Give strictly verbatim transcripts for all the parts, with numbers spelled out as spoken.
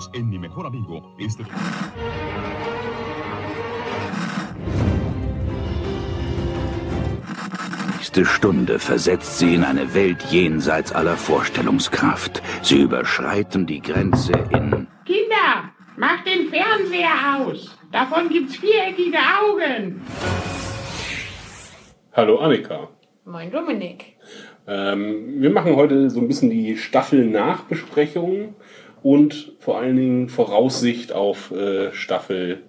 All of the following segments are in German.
Unidos en Mi Mejor Amigo. Este... Nächste Stunde versetzt sie in eine Welt jenseits aller Vorstellungskraft. Sie überschreiten die Grenze in... Kinder, macht den Fernseher aus. Davon gibt's viereckige Augen. Hallo Annika. Moin Dominik. Ähm, wir machen heute so ein bisschen die Staffel-Nachbesprechung und vor allen Dingen Voraussicht auf äh, Staffel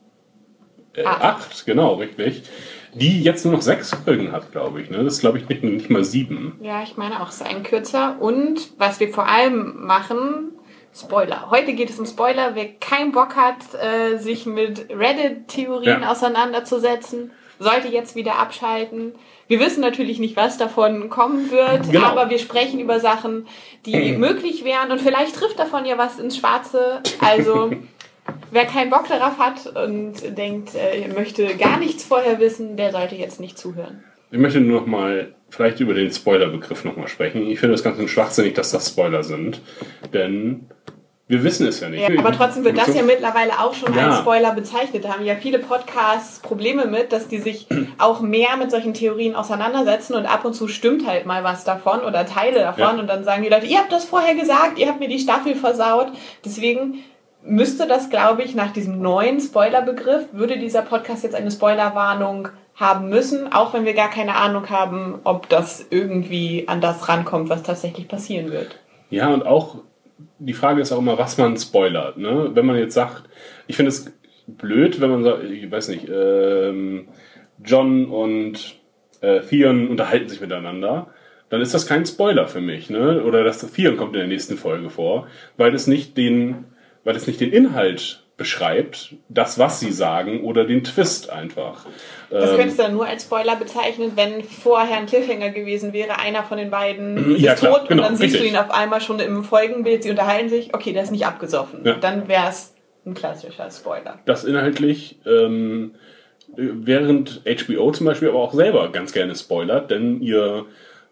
äh, acht, genau, richtig. Die jetzt nur noch sechs Folgen hat, glaube ich. Ne? Das ist, glaube ich, nicht, nicht mal sieben. Ja, ich meine auch, es ist ein kürzer. Und was wir vor allem machen, Spoiler. Heute geht es um Spoiler. Wer keinen Bock hat, äh, sich mit Reddit-Theorien Ja. auseinanderzusetzen, sollte jetzt wieder abschalten. Wir wissen natürlich nicht, was davon kommen wird, Genau. aber wir sprechen über Sachen, die möglich wären. Und vielleicht trifft davon ja was ins Schwarze. Also... Wer keinen Bock darauf hat und denkt, er möchte gar nichts vorher wissen, der sollte jetzt nicht zuhören. Ich möchte nur noch mal vielleicht über den Spoiler-Begriff noch mal sprechen. Ich finde es ganz schwachsinnig, dass das Spoiler sind, denn wir wissen es ja nicht. Ja, aber trotzdem wird das ja mittlerweile auch schon Ja. als Spoiler bezeichnet. Da haben ja viele Podcasts Probleme mit, dass die sich auch mehr mit solchen Theorien auseinandersetzen und ab und zu stimmt halt mal was davon oder Teile davon Ja. und dann sagen die Leute, ihr habt das vorher gesagt, ihr habt mir die Staffel versaut. Deswegen müsste das, glaube ich, nach diesem neuen Spoilerbegriff, würde dieser Podcast jetzt eine Spoilerwarnung haben müssen, auch wenn wir gar keine Ahnung haben, ob das irgendwie an das rankommt, was tatsächlich passieren wird. Ja, und auch die Frage ist auch immer, was man spoilert. Ne? Wenn man jetzt sagt, ich finde es blöd, wenn man sagt, ich weiß nicht, ähm, John und äh, Theon unterhalten sich miteinander, dann ist das kein Spoiler für mich. Ne? Oder dass Theon kommt in der nächsten Folge vor, weil es nicht den... weil es nicht den Inhalt beschreibt, das, was sie sagen, oder den Twist einfach. Das Ähm, könntest du dann nur als Spoiler bezeichnen, wenn vorher ein Cliffhanger gewesen wäre, einer von den beiden Ja, ist klar, tot genau, und dann siehst richtig. du ihn auf einmal schon im Folgenbild, sie unterhalten sich, okay, der ist nicht abgesoffen. Ja. Dann wäre es ein klassischer Spoiler. das inhaltlich, ähm, während H B O zum Beispiel aber auch selber ganz gerne spoilert, denn ihr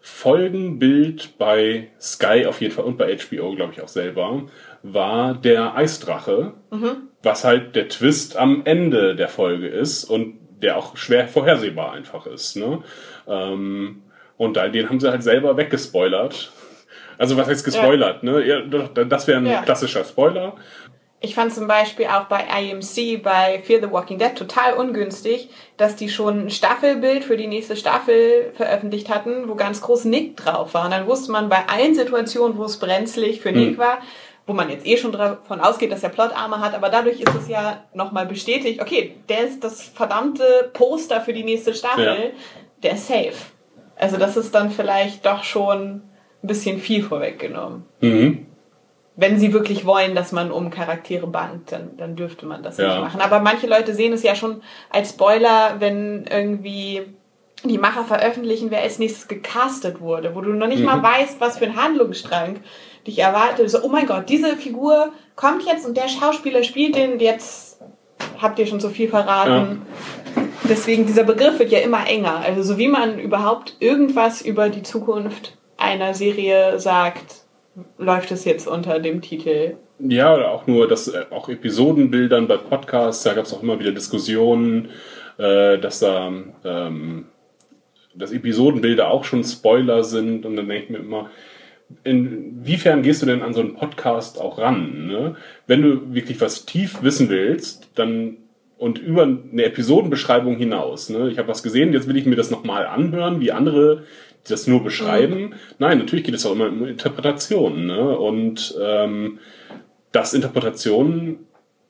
Folgenbild bei Sky auf jeden Fall und bei H B O, glaube ich, auch selber, war der Eisdrache, Mhm. was halt der Twist am Ende der Folge ist und der auch schwer vorhersehbar einfach ist. Ne? Ähm, und da, den haben sie halt selber weggespoilert. Also was heißt gespoilert? Ne? Ja, doch, das wäre ein Ja. klassischer Spoiler. Ich fand zum Beispiel auch bei I M C, bei Fear the Walking Dead total ungünstig, dass die schon ein Staffelbild für die nächste Staffel veröffentlicht hatten, wo ganz groß Nick drauf war. Und dann wusste man bei allen Situationen, wo es brenzlig für Nick Hm. war, wo man jetzt eh schon davon ausgeht, dass er Plotarme hat, aber dadurch ist es ja nochmal bestätigt, okay, der ist das verdammte Poster für die nächste Staffel, Ja. der ist safe. Also das ist dann vielleicht doch schon ein bisschen viel vorweggenommen. Mhm. Wenn sie wirklich wollen, dass man um Charaktere bangt, dann, dann dürfte man das Ja. nicht machen. Aber manche Leute sehen es ja schon als Spoiler, wenn irgendwie die Macher veröffentlichen, wer als nächstes gecastet wurde, wo du noch nicht Mhm. mal weißt, was für ein Handlungsstrang dich erwartet. So, oh mein Gott, diese Figur kommt jetzt und der Schauspieler spielt den, jetzt habt ihr schon so viel verraten. Deswegen, dieser Begriff wird ja immer enger. Also so wie man überhaupt irgendwas über die Zukunft einer Serie sagt, läuft es jetzt unter dem Titel. Ja, oder auch nur, dass äh, auch Episodenbildern bei Podcasts, da gab es auch immer wieder Diskussionen, äh, dass da ähm, dass Episodenbilder auch schon Spoiler sind und dann denke ich mir immer, inwiefern gehst du denn an so einen Podcast auch ran? Ne? Wenn du wirklich was tief wissen willst, dann und über eine Episodenbeschreibung hinaus. Ne? Ich habe was gesehen, jetzt will ich mir das nochmal anhören, wie andere das nur beschreiben. Mhm. Nein, natürlich geht es auch immer um Interpretationen. Ne? Und ähm, dass Interpretationen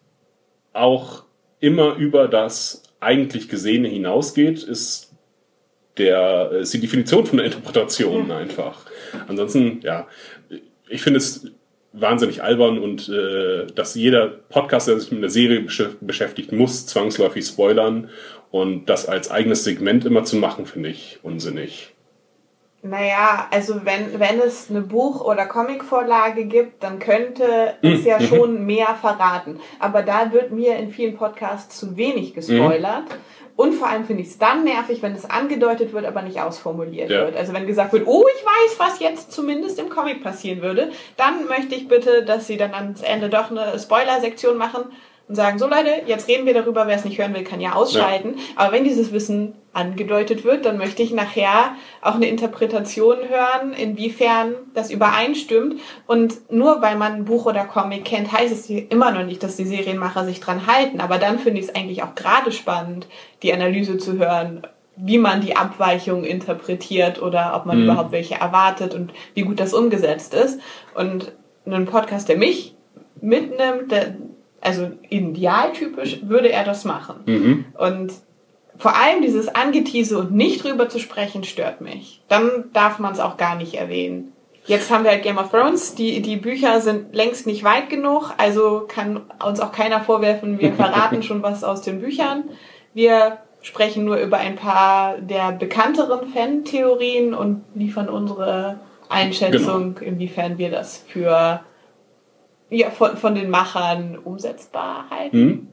auch immer über das eigentlich Gesehene hinausgeht, ist, der, ist die Definition von der Interpretation ja. einfach. Ansonsten, ja, ich finde es wahnsinnig albern und äh, dass jeder Podcast, der sich mit einer Serie besch- beschäftigt, muss zwangsläufig spoilern und das als eigenes Segment immer zu machen, finde ich unsinnig. Naja, also wenn, wenn es eine Buch- oder Comicvorlage gibt, dann könnte es ja schon mehr verraten. Aber da wird mir in vielen Podcasts zu wenig gespoilert. Mhm. Und vor allem finde ich es dann nervig, wenn es angedeutet wird, aber nicht ausformuliert ja. wird. Also wenn gesagt wird, oh, ich weiß, was jetzt zumindest im Comic passieren würde, dann möchte ich bitte, dass sie dann ans Ende doch eine Spoiler-Sektion machen und sagen, so Leute, jetzt reden wir darüber, wer es nicht hören will, kann ja ausschalten. Ja. Aber wenn dieses Wissen angedeutet wird, dann möchte ich nachher auch eine Interpretation hören, inwiefern das übereinstimmt. Und nur weil man ein Buch oder Comic kennt, heißt es immer noch nicht, dass die Serienmacher sich dran halten. Aber dann finde ich es eigentlich auch gerade spannend, die Analyse zu hören, wie man die Abweichung interpretiert oder ob man mhm. überhaupt welche erwartet und wie gut das umgesetzt ist. Und ein Podcast, der mich mitnimmt, der also idealtypisch würde er das machen. Mhm. Und vor allem dieses Angetease und nicht drüber zu sprechen, stört mich. Dann darf man es auch gar nicht erwähnen. Jetzt haben wir halt Game of Thrones, die, die Bücher sind längst nicht weit genug, also kann uns auch keiner vorwerfen, wir verraten schon was aus den Büchern. Wir sprechen nur über ein paar der bekannteren Fan-Theorien und liefern unsere Einschätzung, genau. inwiefern wir das für ja, von, von den Machern umsetzbar halten. Mhm.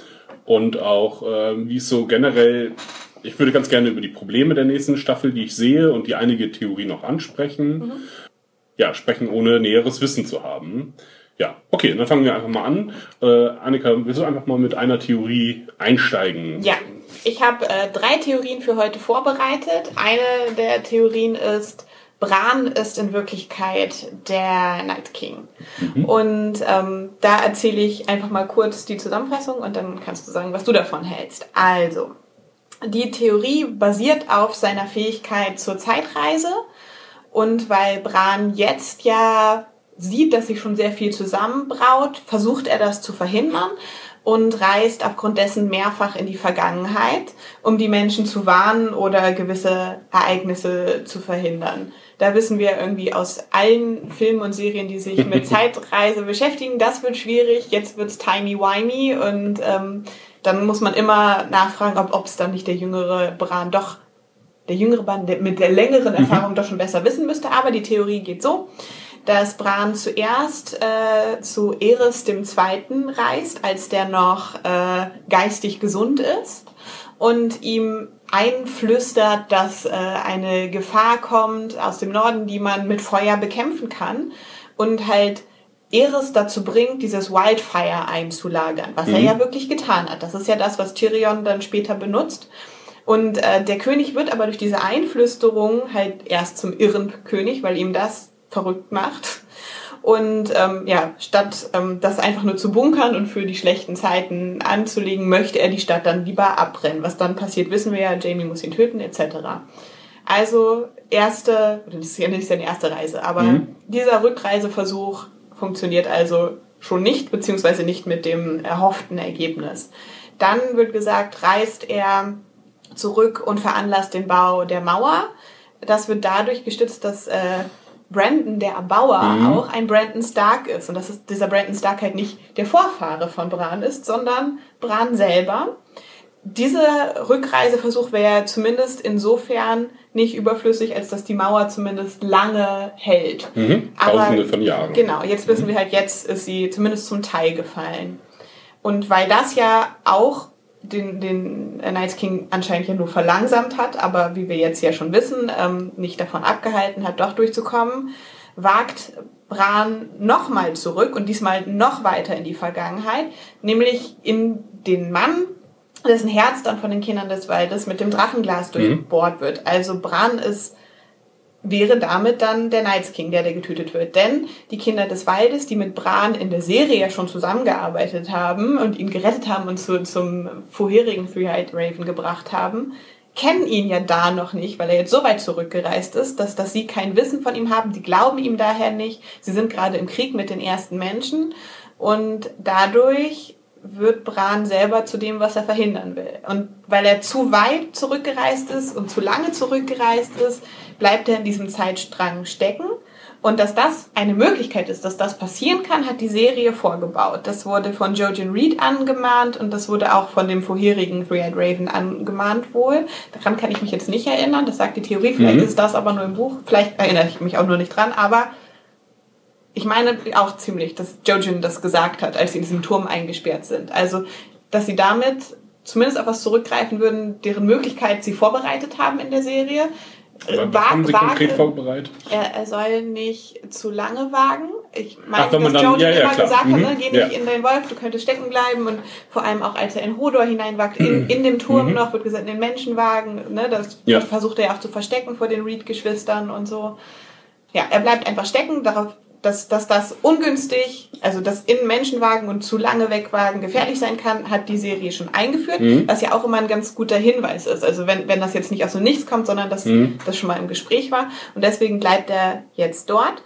Und auch, äh, wie es so generell, ich würde ganz gerne über die Probleme der nächsten Staffel, die ich sehe und die einige Theorien noch ansprechen, mhm. ja, sprechen, ohne näheres Wissen zu haben. Ja, okay, dann fangen wir einfach mal an. Äh, Annika, willst du einfach mal mit einer Theorie einsteigen? Ja, ich habe äh, drei Theorien für heute vorbereitet. Eine der Theorien ist, Bran ist in Wirklichkeit der Night King. Mhm. Und ähm, da erzähle ich einfach mal kurz die Zusammenfassung und dann kannst du sagen, was du davon hältst. Also, die Theorie basiert auf seiner Fähigkeit zur Zeitreise. Und weil Bran jetzt ja sieht, dass sich schon sehr viel zusammenbraut, versucht er das zu verhindern und reist aufgrund dessen mehrfach in die Vergangenheit, um die Menschen zu warnen oder gewisse Ereignisse zu verhindern. Da wissen wir irgendwie aus allen Filmen und Serien, die sich mit Zeitreise beschäftigen, das wird schwierig, jetzt wird's timey-wimey und ähm, dann muss man immer nachfragen, ob es dann nicht der jüngere Bran doch, der jüngere Bran der mit der längeren Erfahrung doch schon besser wissen müsste. Aber die Theorie geht so, dass Bran zuerst äh, zu Aerys dem Zweiten reist, als der noch äh, geistig gesund ist und ihm einflüstert, dass äh, eine Gefahr kommt aus dem Norden, die man mit Feuer bekämpfen kann und halt Aerys dazu bringt, dieses Wildfire einzulagern, was mhm. er ja wirklich getan hat. Das ist ja das, was Tyrion dann später benutzt. Und äh, der König wird aber durch diese Einflüsterung halt erst zum irren König, weil ihm das verrückt macht. Und ähm, ja, statt ähm, das einfach nur zu bunkern und für die schlechten Zeiten anzulegen, möchte er die Stadt dann lieber abbrennen. Was dann passiert, wissen wir ja, Jaime muss ihn töten, et cetera. Also erste, das ist ja nicht seine erste Reise, aber mhm. dieser Rückreiseversuch funktioniert also schon nicht, beziehungsweise nicht mit dem erhofften Ergebnis. Dann wird gesagt, reist er zurück und veranlasst den Bau der Mauer. Das wird dadurch gestützt, dass äh, Brandon, der Erbauer, mhm. auch ein Brandon Stark ist. Und dass es, dieser Brandon Stark halt nicht der Vorfahre von Bran ist, sondern Bran selber. Dieser Rückreiseversuch wäre zumindest insofern nicht überflüssig, als dass die Mauer zumindest lange hält. Mhm. Tausende Aber, von Jahren. Genau, jetzt wissen wir halt, jetzt ist sie zumindest zum Teil gefallen. Und weil das ja auch den, den Night King anscheinend ja nur verlangsamt hat, aber wie wir jetzt ja schon wissen, ähm, nicht davon abgehalten hat, doch durchzukommen, wagt Bran nochmal zurück und diesmal noch weiter in die Vergangenheit, nämlich in den Mann, dessen Herz dann von den Kindern des Waldes mit dem Drachenglas durchbohrt mhm. wird. Also Bran ist, wäre damit dann der Night King, der, der getötet wird. Denn die Kinder des Waldes, die mit Bran in der Serie ja schon zusammengearbeitet haben und ihn gerettet haben und zu, zum vorherigen Three-Eyed Raven gebracht haben, kennen ihn ja da noch nicht, weil er jetzt so weit zurückgereist ist, dass, dass sie kein Wissen von ihm haben. Die glauben ihm daher nicht. Sie sind gerade im Krieg mit den ersten Menschen und dadurch wird Bran selber zu dem, was er verhindern will. Und weil er zu weit zurückgereist ist und zu lange zurückgereist ist, bleibt er in diesem Zeitstrang stecken Und dass das eine Möglichkeit ist, dass das passieren kann, hat die Serie vorgebaut. Das wurde von Jojen Reed angemahnt und das wurde auch von dem vorherigen Three-Eyed Raven angemahnt wohl. Daran kann ich mich jetzt nicht erinnern, das sagt die Theorie, vielleicht mhm. ist das aber nur im Buch, vielleicht erinnere ich mich auch nur nicht dran, aber ich meine auch ziemlich, dass Jojen das gesagt hat, als sie in diesem Turm eingesperrt sind. Also, dass sie damit zumindest auf was zurückgreifen würden, deren Möglichkeit sie vorbereitet haben in der Serie. Aber was haben Sie wagen, konkret vorbereitet? Er, er soll nicht zu lange wagen. Ich meine, Ach, wenn man dass dann, Jojen ja, ja, immer klar. gesagt hat, mhm. ne, geh nicht ja. in deinen Wolf, du könntest stecken bleiben. Und vor allem auch, als er in Hodor hineinwagt, in, in dem Turm mhm. noch, wird gesagt, in den Menschenwagen. Ne, das ja. versucht er ja auch zu verstecken vor den Reed-Geschwistern und so. Ja, er bleibt einfach stecken, darauf Dass, dass das ungünstig, also dass in Menschenwagen und zu lange wegwagen gefährlich sein kann, hat die Serie schon eingeführt, mhm. was ja auch immer ein ganz guter Hinweis ist. Also wenn, wenn das jetzt nicht aus dem Nichts kommt, sondern dass mhm. das schon mal im Gespräch war. Und deswegen bleibt er jetzt dort.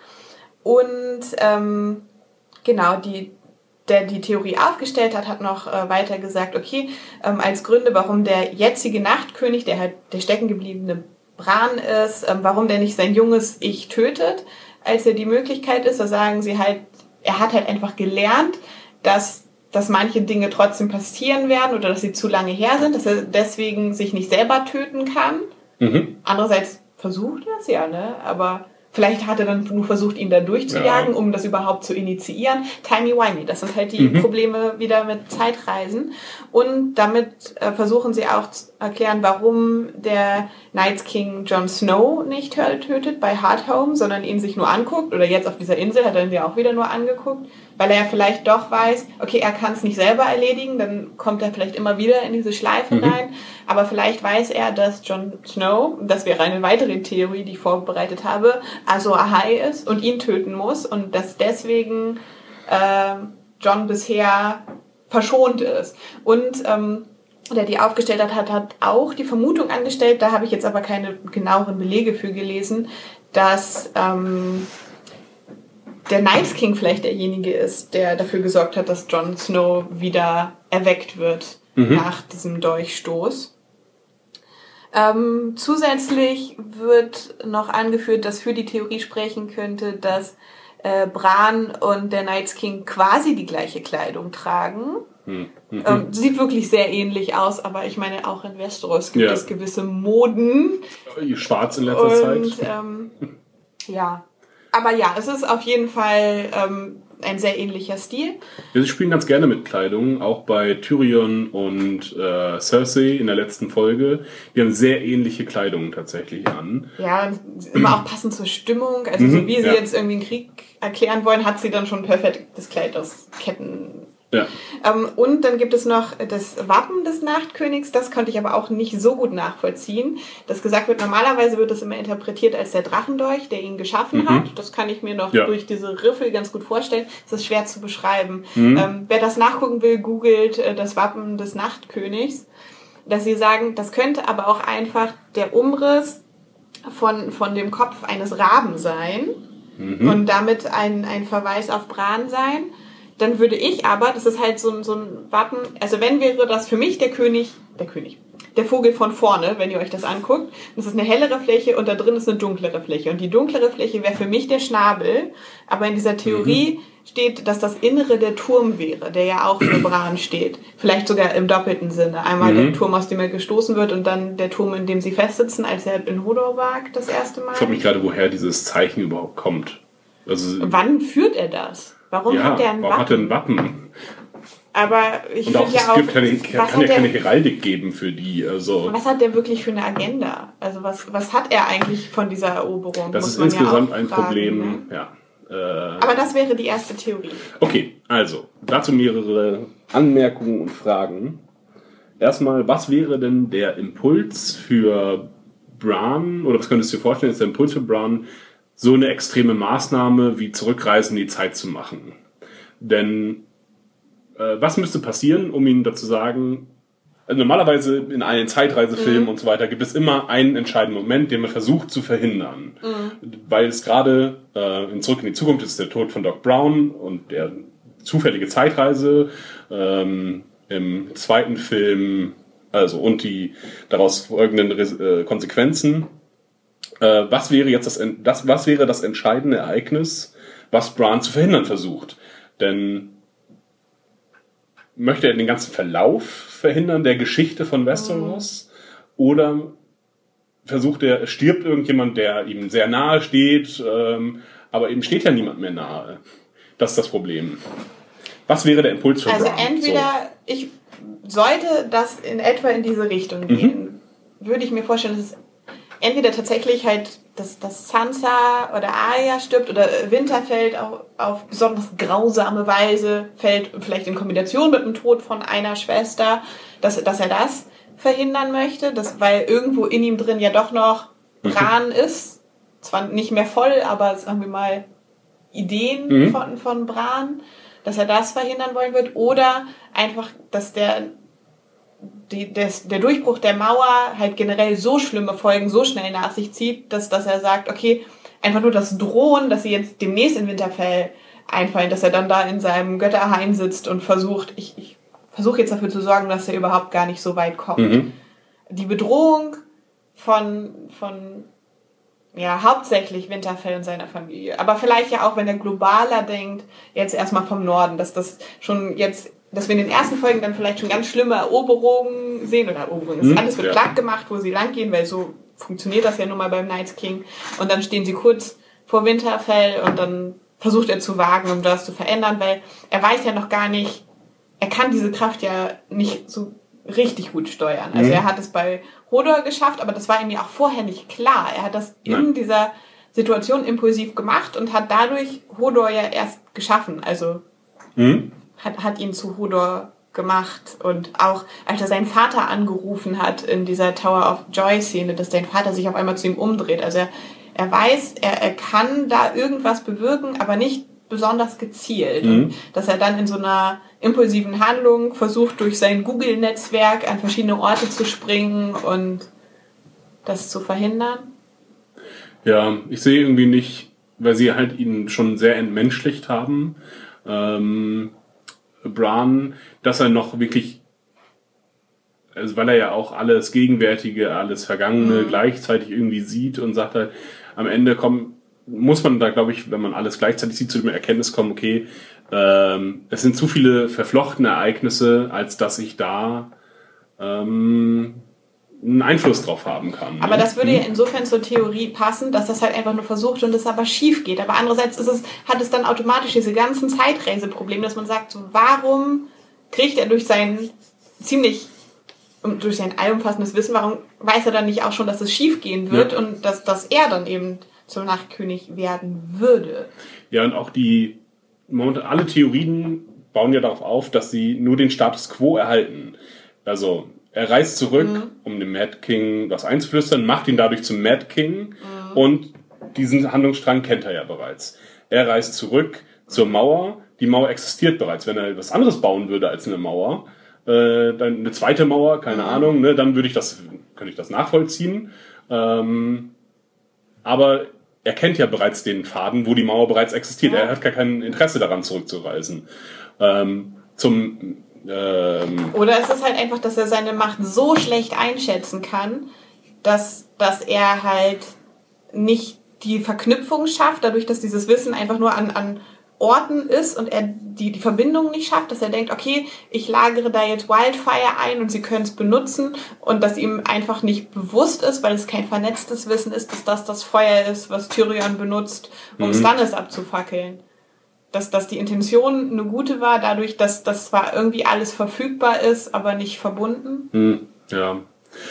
Und ähm, genau, die, der die Theorie aufgestellt hat, hat noch äh, weiter gesagt, okay, ähm, als Gründe, warum der jetzige Nachtkönig, der halt der steckengebliebene Bran ist, ähm, warum der nicht sein junges Ich tötet, als er die Möglichkeit ist, da sagen sie halt, er hat halt einfach gelernt, dass, dass manche Dinge trotzdem passieren werden oder dass sie zu lange her sind, dass er deswegen sich nicht selber töten kann. Mhm. Andererseits versucht er es ja, ne? Aber vielleicht hat er dann nur versucht, ihn da durchzujagen, ja. um das überhaupt zu initiieren. Timey-wimey, das sind halt die mhm. Probleme wieder mit Zeitreisen. Und damit äh, versuchen sie auch zu erklären, warum der Night King Jon Snow nicht tötet bei Hardhome, sondern ihn sich nur anguckt. Oder jetzt auf dieser Insel hat er ihn ja auch wieder nur angeguckt, weil er ja vielleicht doch weiß, okay, er kann es nicht selber erledigen, dann kommt er vielleicht immer wieder in diese Schleife mhm. rein. Aber vielleicht weiß er, dass Jon Snow, das wäre eine weitere Theorie, die ich vorbereitet habe, Azor Ahai ist und ihn töten muss und dass deswegen äh, Jon bisher verschont ist. Und ähm, der die aufgestellt hat, hat, hat auch die Vermutung angestellt, da habe ich jetzt aber keine genaueren Belege für gelesen, dass ähm, der Night King vielleicht derjenige ist, der dafür gesorgt hat, dass Jon Snow wieder erweckt wird mhm. nach diesem Dolchstoß. Ähm, zusätzlich wird noch angeführt, dass für die Theorie sprechen könnte, dass äh, Bran und der Night King quasi die gleiche Kleidung tragen. Mhm. Ähm, sieht wirklich sehr ähnlich aus, aber ich meine, auch in Westeros gibt ja. es gewisse Moden. Schwarz in letzter und, Zeit. Ähm, ja, aber ja, es ist auf jeden Fall ähm, ein sehr ähnlicher Stil. Ja, sie spielen ganz gerne mit Kleidung, auch bei Tyrion und äh, Cersei in der letzten Folge. Die haben sehr ähnliche Kleidung tatsächlich an. Ja, immer auch passend zur Stimmung. Also mhm, so wie sie ja. jetzt irgendwie einen Krieg erklären wollen, hat sie dann schon perfekt das Kleid aus Ketten. Ja. Ähm, und dann gibt es noch das Wappen des Nachtkönigs, das konnte ich aber auch nicht so gut nachvollziehen. Das gesagt wird, normalerweise wird das immer interpretiert als der Drachendolch, der ihn geschaffen mhm. hat. Das kann ich mir noch ja. durch diese Riffel ganz gut vorstellen. Das ist schwer zu beschreiben. Mhm. Ähm, wer das nachgucken will, googelt äh, das Wappen des Nachtkönigs. Dass sie sagen, das könnte aber auch einfach der Umriss von, von dem Kopf eines Raben sein mhm. und damit ein, ein Verweis auf Bran sein. Dann würde ich aber, das ist halt so ein, so ein Wappen, also wenn wäre das für mich der König, der König, der Vogel von vorne, wenn ihr euch das anguckt. Das ist eine hellere Fläche und da drin ist eine dunklere Fläche. Und die dunklere Fläche wäre für mich der Schnabel. Aber in dieser Theorie mhm. steht, dass das Innere der Turm wäre, der ja auch für Bran steht. Vielleicht sogar im doppelten Sinne. Einmal mhm. der Turm, aus dem er gestoßen wird und dann der Turm, in dem sie festsitzen, als er in Hodor war das erste Mal. Ich frage mich gerade, woher dieses Zeichen überhaupt kommt. Also, wann führt er das? Warum ja, hat der ein warum Wappen? Hat er ein Wappen? Aber ich finde ja auch, es gibt keine, kann ja keine Heraldik geben für die. Also. Was hat der wirklich für eine Agenda? Also was, was hat er eigentlich von dieser Eroberung? Das Muss ist man insgesamt ja ein fragen, Problem. Ne? Ja. Äh, Aber das wäre die erste Theorie. Okay, also dazu mehrere Anmerkungen und Fragen. Erstmal, was wäre denn der Impuls für Bran, oder was könntest du dir vorstellen, ist der Impuls für Bran, so eine extreme Maßnahme wie Zurückreisen in die Zeit zu machen? Denn äh, was müsste passieren, um ihn dazu sagen, also normalerweise in allen Zeitreisefilmen mhm. und so weiter gibt es immer einen entscheidenden Moment, den man versucht zu verhindern. Mhm. Weil es gerade äh, in Zurück in die Zukunft ist der Tod von Doc Brown und der zufällige Zeitreise. Ähm, im zweiten Film, also und die daraus folgenden äh, Konsequenzen. äh, was wäre jetzt das, das, was wäre das entscheidende Ereignis, was Bran zu verhindern versucht? Denn möchte er den ganzen Verlauf verhindern der Geschichte von Westeros? Mhm. Oder versucht er, stirbt irgendjemand, der ihm sehr nahe steht, ähm, aber eben steht ja niemand mehr nahe. Das ist das Problem. Was wäre der Impuls für Also Bran? entweder, so. ich sollte das in etwa in diese Richtung gehen, mhm. würde ich mir vorstellen, dass es entweder tatsächlich halt, dass, dass Sansa oder Arya stirbt oder Winterfell auf, auf besonders grausame Weise fällt, vielleicht in Kombination mit dem Tod von einer Schwester, dass, dass er das verhindern möchte, dass, weil irgendwo in ihm drin ja doch noch Bran ist, zwar nicht mehr voll, aber sagen wir mal Ideen mhm. von, von Bran, dass er das verhindern wollen wird, oder einfach, dass der Die, des, der Durchbruch der Mauer halt generell so schlimme Folgen so schnell nach sich zieht, dass, dass er sagt, okay, einfach nur das Drohen, dass sie jetzt demnächst in Winterfell einfallen, dass er dann da in seinem Götterhain sitzt und versucht, ich, ich versuche jetzt dafür zu sorgen, dass er überhaupt gar nicht so weit kommt. Mhm. Die Bedrohung von, von ja, hauptsächlich Winterfell und seiner Familie, aber vielleicht ja auch, wenn er globaler denkt, jetzt erstmal vom Norden, dass das schon jetzt dass wir in den ersten Folgen dann vielleicht schon ganz schlimme Eroberungen sehen, oder Eroberungen, hm, alles wird ja. platt gemacht, wo sie lang gehen, weil so funktioniert das ja nun mal beim Night's King. Und dann stehen sie kurz vor Winterfell und dann versucht er zu wagen, um das zu verändern, weil er weiß ja noch gar nicht, er kann diese Kraft ja nicht so richtig gut steuern. Also hm. er hat es bei Hodor geschafft, aber das war ihm ja auch vorher nicht klar. Er hat das in Nein. dieser Situation impulsiv gemacht und hat dadurch Hodor ja erst geschaffen. Also hm. Hat, hat ihn zu Hodor gemacht. Und auch als er seinen Vater angerufen hat in dieser Tower of Joy-Szene, dass sein Vater sich auf einmal zu ihm umdreht. Also er, er weiß, er, er kann da irgendwas bewirken, aber nicht besonders gezielt. Mhm. Und dass er dann in so einer impulsiven Handlung versucht, durch sein Google-Netzwerk an verschiedene Orte zu springen und das zu verhindern. Ja, ich sehe irgendwie nicht, weil sie halt ihn schon sehr entmenschlicht haben, ähm, Bran, dass er noch wirklich, also weil er ja auch alles Gegenwärtige, alles Vergangene mhm. gleichzeitig irgendwie sieht und sagt halt, am Ende kommt, muss man da, glaube ich, wenn man alles gleichzeitig sieht, zu dem Erkenntnis kommen, okay, ähm, es sind zu viele verflochtene Ereignisse, als dass ich da ähm, einen Einfluss drauf haben kann. Aber ne? das würde ja insofern zur Theorie passen, dass das halt einfach nur versucht und es aber schief geht. Aber andererseits ist es, hat es dann automatisch diese ganzen Zeitreiseprobleme, dass man sagt, so, warum kriegt er durch sein ziemlich, durch sein allumfassendes Wissen, warum weiß er dann nicht auch schon, dass es schief gehen wird ja. und dass, dass er dann eben zum Nachtkönig werden würde? Ja, und auch die, alle Theorien bauen ja darauf auf, dass sie nur den Status quo erhalten. Also, er reist zurück, mhm. um dem Mad King was einzuflüstern, macht ihn dadurch zum Mad King mhm. und diesen Handlungsstrang kennt er ja bereits. Er reist zurück zur Mauer, die Mauer existiert bereits. Wenn er etwas anderes bauen würde als eine Mauer, äh, dann eine zweite Mauer, keine mhm. Ahnung, ne, dann würde ich das, könnte ich das nachvollziehen. Ähm, aber er kennt ja bereits den Faden, wo die Mauer bereits existiert. Ja. Er hat gar kein Interesse daran, zurückzureisen. Ähm, zum Ähm, Oder ist es halt einfach, dass er seine Macht so schlecht einschätzen kann, dass, dass er halt nicht die Verknüpfung schafft, dadurch, dass dieses Wissen einfach nur an, an Orten ist und er die, die Verbindung nicht schafft, dass er denkt, okay, ich lagere da jetzt Wildfire ein und sie können es benutzen und dass ihm einfach nicht bewusst ist, weil es kein vernetztes Wissen ist, dass das das Feuer ist, was Tyrion benutzt, um mhm. Stannis abzufackeln. Dass, dass die Intention eine gute war, dadurch, dass das zwar irgendwie alles verfügbar ist, aber nicht verbunden. Hm, ja.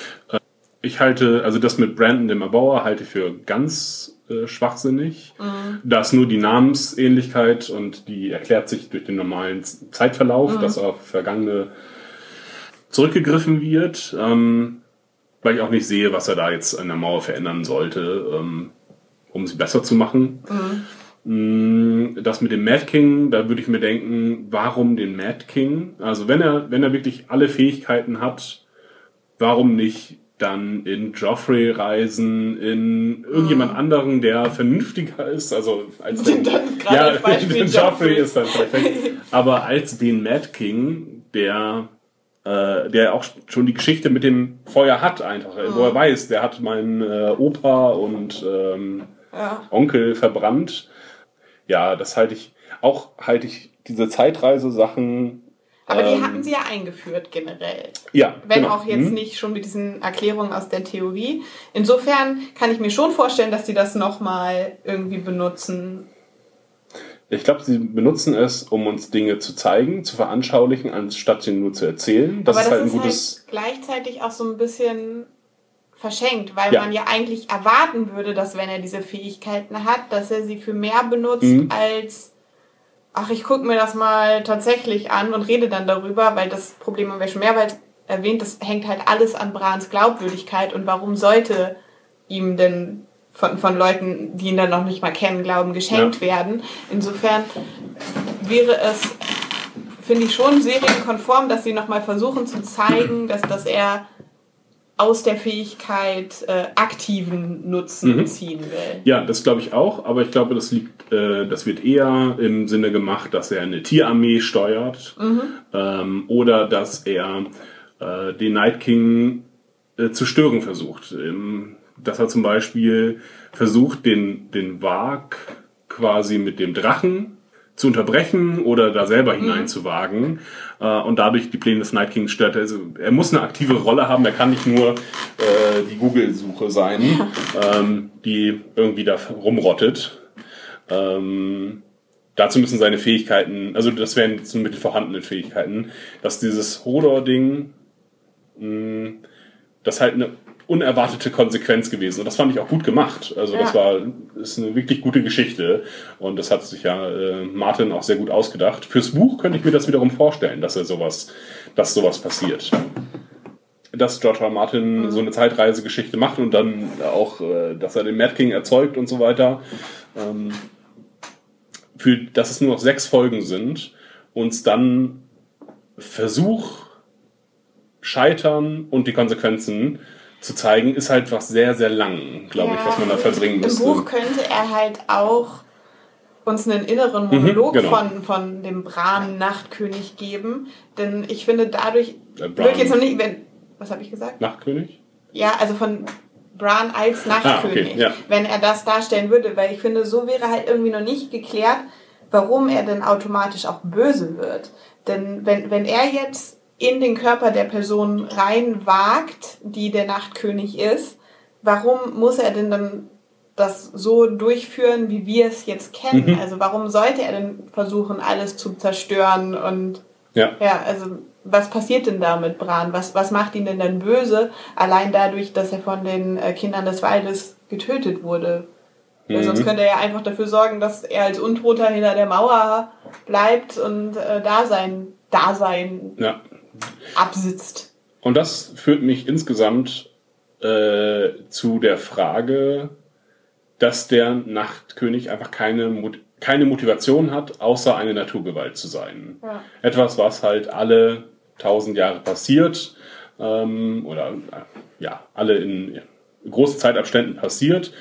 Ich halte, also das mit Brandon dem Erbauer halte ich für ganz äh, schwachsinnig. Mhm. Da ist nur die Namensähnlichkeit und die erklärt sich durch den normalen Zeitverlauf, mhm. dass auf Vergangene zurückgegriffen wird, ähm, weil ich auch nicht sehe, was er da jetzt an der Mauer verändern sollte, ähm, um sie besser zu machen. Mhm. Das mit dem Mad King, da würde ich mir denken, warum den Mad King? Also wenn er, wenn er wirklich alle Fähigkeiten hat, warum nicht dann in Joffrey reisen, in irgendjemand anderen, der vernünftiger ist, also als den, ja, als Beispiel Joffrey ist dann perfekt, aber als den Mad King, der äh, der auch schon die Geschichte mit dem Feuer hat einfach, mhm. wo er weiß, der hat meinen äh, Opa und ähm, ja. Onkel verbrannt. Ja, das halte ich, auch halte ich diese Zeitreise-Sachen. Aber die ähm, hatten sie ja eingeführt generell. Ja, Wenn genau. auch jetzt hm. nicht schon mit diesen Erklärungen aus der Theorie. Insofern kann ich mir schon vorstellen, dass sie das nochmal irgendwie benutzen. Ich glaube, sie benutzen es, um uns Dinge zu zeigen, zu veranschaulichen, anstatt sie nur zu erzählen. Das Aber ist das halt ein ist gutes. halt gleichzeitig auch so ein bisschen verschenkt, weil Ja. man ja eigentlich erwarten würde, dass wenn er diese Fähigkeiten hat, dass er sie für mehr benutzt Mhm. als, ach, ich gucke mir das mal tatsächlich an und rede dann darüber, weil das Problem haben wir schon mehrmals erwähnt, das hängt halt alles an Brans Glaubwürdigkeit und warum sollte ihm denn von, von Leuten, die ihn dann noch nicht mal kennen, glauben, geschenkt Ja. werden. Insofern wäre es, finde ich, schon serienkonform, dass sie nochmal versuchen zu zeigen, dass, dass er aus der Fähigkeit äh, aktiven Nutzen Mhm. ziehen will. Ja, das glaube ich auch, aber ich glaube, das liegt, äh, das wird eher im Sinne gemacht, dass er eine Tierarmee steuert Mhm. ähm, oder dass er äh, den Night King äh, zu stören versucht. Ähm, dass er zum Beispiel versucht, den, den Wag quasi mit dem Drachen zu unterbrechen oder da selber Mhm. hineinzuwagen äh, und dadurch die Pläne des Night Kings stört. Also er muss eine aktive Rolle haben, er kann nicht nur äh, die Google-Suche sein, ähm, die irgendwie da rumrottet. Ähm, dazu müssen seine Fähigkeiten, also das wären jetzt mit den vorhandenen Fähigkeiten, dass dieses Hodor-Ding, mh, das halt eine unerwartete Konsequenz gewesen. Und das fand ich auch gut gemacht. Also das Ja. war ist eine wirklich gute Geschichte. Und das hat sich ja äh, Martin auch sehr gut ausgedacht. Fürs Buch könnte ich mir das wiederum vorstellen, dass er sowas, dass sowas passiert. Dass George R. R. Martin Mhm. so eine Zeitreisegeschichte macht und dann auch, äh, dass er den Mad King erzeugt und so weiter. Ähm, für, dass es nur noch sechs Folgen sind, uns dann Versuch, Scheitern und die Konsequenzen zu zeigen, ist halt was sehr, sehr lang, glaube ich, was man da verbringen müsste. Im Buch könnte er halt auch uns einen inneren Monolog Mhm, genau. von, von dem Bran-Nachtkönig geben. Denn ich finde dadurch, Äh, Bran- blöd jetzt noch nicht, wenn, was habe ich gesagt? Nachtkönig? Ja, also von Bran als Nachtkönig, Ah, okay, ja. wenn er das darstellen würde, weil ich finde, so wäre halt irgendwie noch nicht geklärt, warum er denn automatisch auch böse wird. Denn wenn, wenn er jetzt in den Körper der Person reinwagt, die der Nachtkönig ist, warum muss er denn dann das so durchführen, wie wir es jetzt kennen? Mhm. Also warum sollte er denn versuchen, alles zu zerstören und Ja. ja, also was passiert denn da mit Bran? Was, was macht ihn denn dann böse? Allein dadurch, dass er von den äh, Kindern des Waldes getötet wurde. Weil Mhm. sonst könnte er ja einfach dafür sorgen, dass er als Untoter hinter der Mauer bleibt und äh, da sein Dasein Ja. absitzt. Und das führt mich insgesamt äh, zu der Frage, dass der Nachtkönig einfach keine, Mot- keine Motivation hat, außer eine Naturgewalt zu sein. Ja. Etwas, was halt alle tausend Jahre passiert, ähm, oder äh, ja, alle in großen Zeitabständen passiert.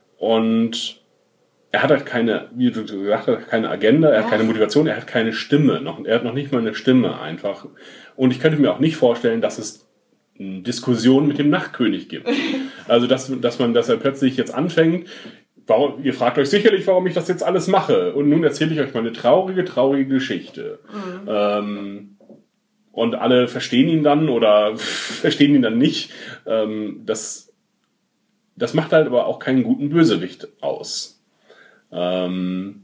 Und er hat halt keine, wie du gesagt hast, keine Agenda, er hat Ja. keine Motivation, er hat keine Stimme. Noch, er hat noch nicht mal eine Stimme einfach. Und ich könnte mir auch nicht vorstellen, dass es eine Diskussion mit dem Nachtkönig gibt. Also, dass, dass man, dass er plötzlich jetzt anfängt, warum, ihr fragt euch sicherlich, warum ich das jetzt alles mache. Und nun erzähle ich euch mal eine traurige, traurige Geschichte. Mhm. Ähm, und alle verstehen ihn dann oder verstehen ihn dann nicht. Ähm, das, das macht halt aber auch keinen guten Bösewicht aus. Ähm,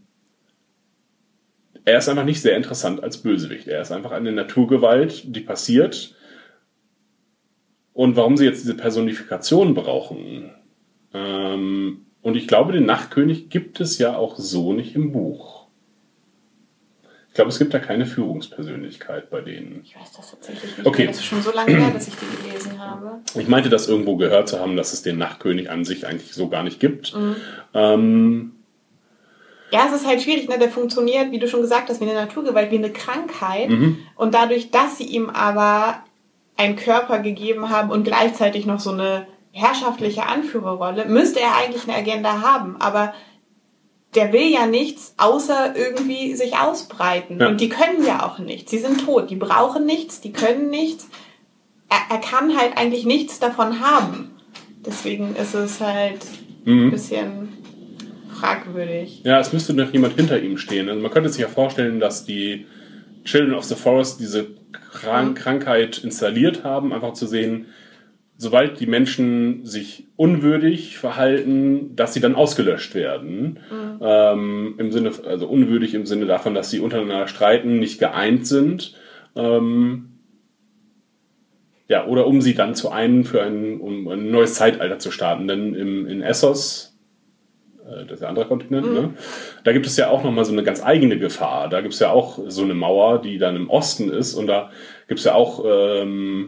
er ist einfach nicht sehr interessant als Bösewicht. Er ist einfach eine Naturgewalt, die passiert. Und warum sie jetzt diese Personifikation brauchen. Ähm, und ich glaube, den Nachtkönig gibt es ja auch so nicht im Buch. Ich glaube, es gibt da keine Führungspersönlichkeit bei denen. Ich weiß das tatsächlich nicht Okay. mehr. Das ist schon so lange her, dass ich die gelesen habe. Ich meinte das irgendwo gehört zu haben, dass es den Nachtkönig an sich eigentlich so gar nicht gibt. Mhm. Ähm, Ja, es ist halt schwierig, ne? Der funktioniert, wie du schon gesagt hast, wie eine Naturgewalt, wie eine Krankheit. Mhm. Und dadurch, dass sie ihm aber einen Körper gegeben haben und gleichzeitig noch so eine herrschaftliche Anführerrolle, müsste er eigentlich eine Agenda haben. Aber der will ja nichts, außer irgendwie sich ausbreiten. Ja. Und die können ja auch nichts. Sie sind tot. Die brauchen nichts, die können nichts. Er, er kann halt eigentlich nichts davon haben. Deswegen ist es halt Mhm. ein bisschen fragwürdig. Ja, es müsste noch jemand hinter ihm stehen. Also man könnte sich ja vorstellen, dass die Children of the Forest diese Krank- Mhm. Krankheit installiert haben, einfach zu sehen, sobald die Menschen sich unwürdig verhalten, dass sie dann ausgelöscht werden. Mhm. Ähm, im Sinne, also unwürdig im Sinne davon, dass sie untereinander streiten, nicht geeint sind. Ähm, ja, oder um sie dann zu einen für ein, um ein neues Zeitalter zu starten. Denn im, in Essos, äh, das ist der andere Kontinent, Mhm. ne? Da gibt es ja auch nochmal so eine ganz eigene Gefahr. Da gibt es ja auch so eine Mauer, die dann im Osten ist. Und da gibt es ja auch ähm,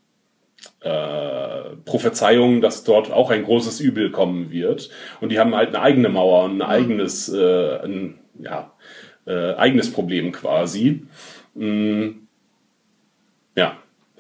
äh, Prophezeiungen, dass dort auch ein großes Übel kommen wird. Und die haben halt eine eigene Mauer und ein eigenes, äh, ein, ja, äh, eigenes Problem quasi. Mm, ja.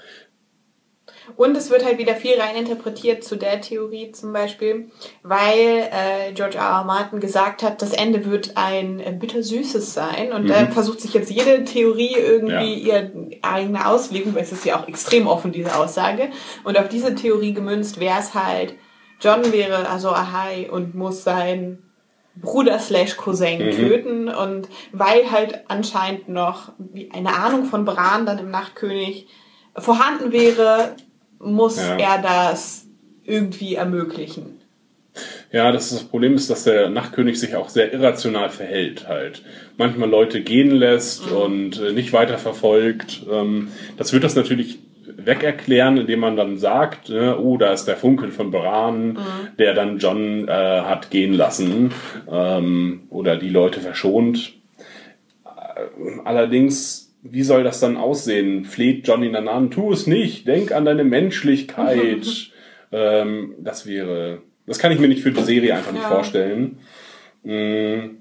Und es wird halt wieder viel reininterpretiert zu der Theorie zum Beispiel, weil äh, George R. R. Martin gesagt hat, das Ende wird ein äh, bittersüßes sein. Und Mhm. da versucht sich jetzt jede Theorie irgendwie Ja. ihre eigene Auslegung, weil es ist ja auch extrem offen, diese Aussage. Und auf diese Theorie gemünzt wäre es halt, John wäre also Ahai und muss sein Bruder slash Cousin Mhm. töten. Und weil halt anscheinend noch wie eine Ahnung von Bran dann im Nachtkönig vorhanden wäre, muss Ja. er das irgendwie ermöglichen. Ja, das, ist das Problem ist, dass der Nachtkönig sich auch sehr irrational verhält halt. Manchmal Leute gehen lässt Mhm. und äh, nicht weiter verfolgt. Ähm, das wird das natürlich wegerklären, indem man dann sagt, äh, oh, da ist der Funkel von Bran, Mhm. der dann John äh, hat gehen lassen ähm, oder die Leute verschont. Äh, allerdings, wie soll das dann aussehen? Fleht John ihn dann an, tu es nicht, denk an deine Menschlichkeit. ähm, das wäre, das kann ich mir nicht für die Serie einfach nicht Ja. vorstellen. Mm.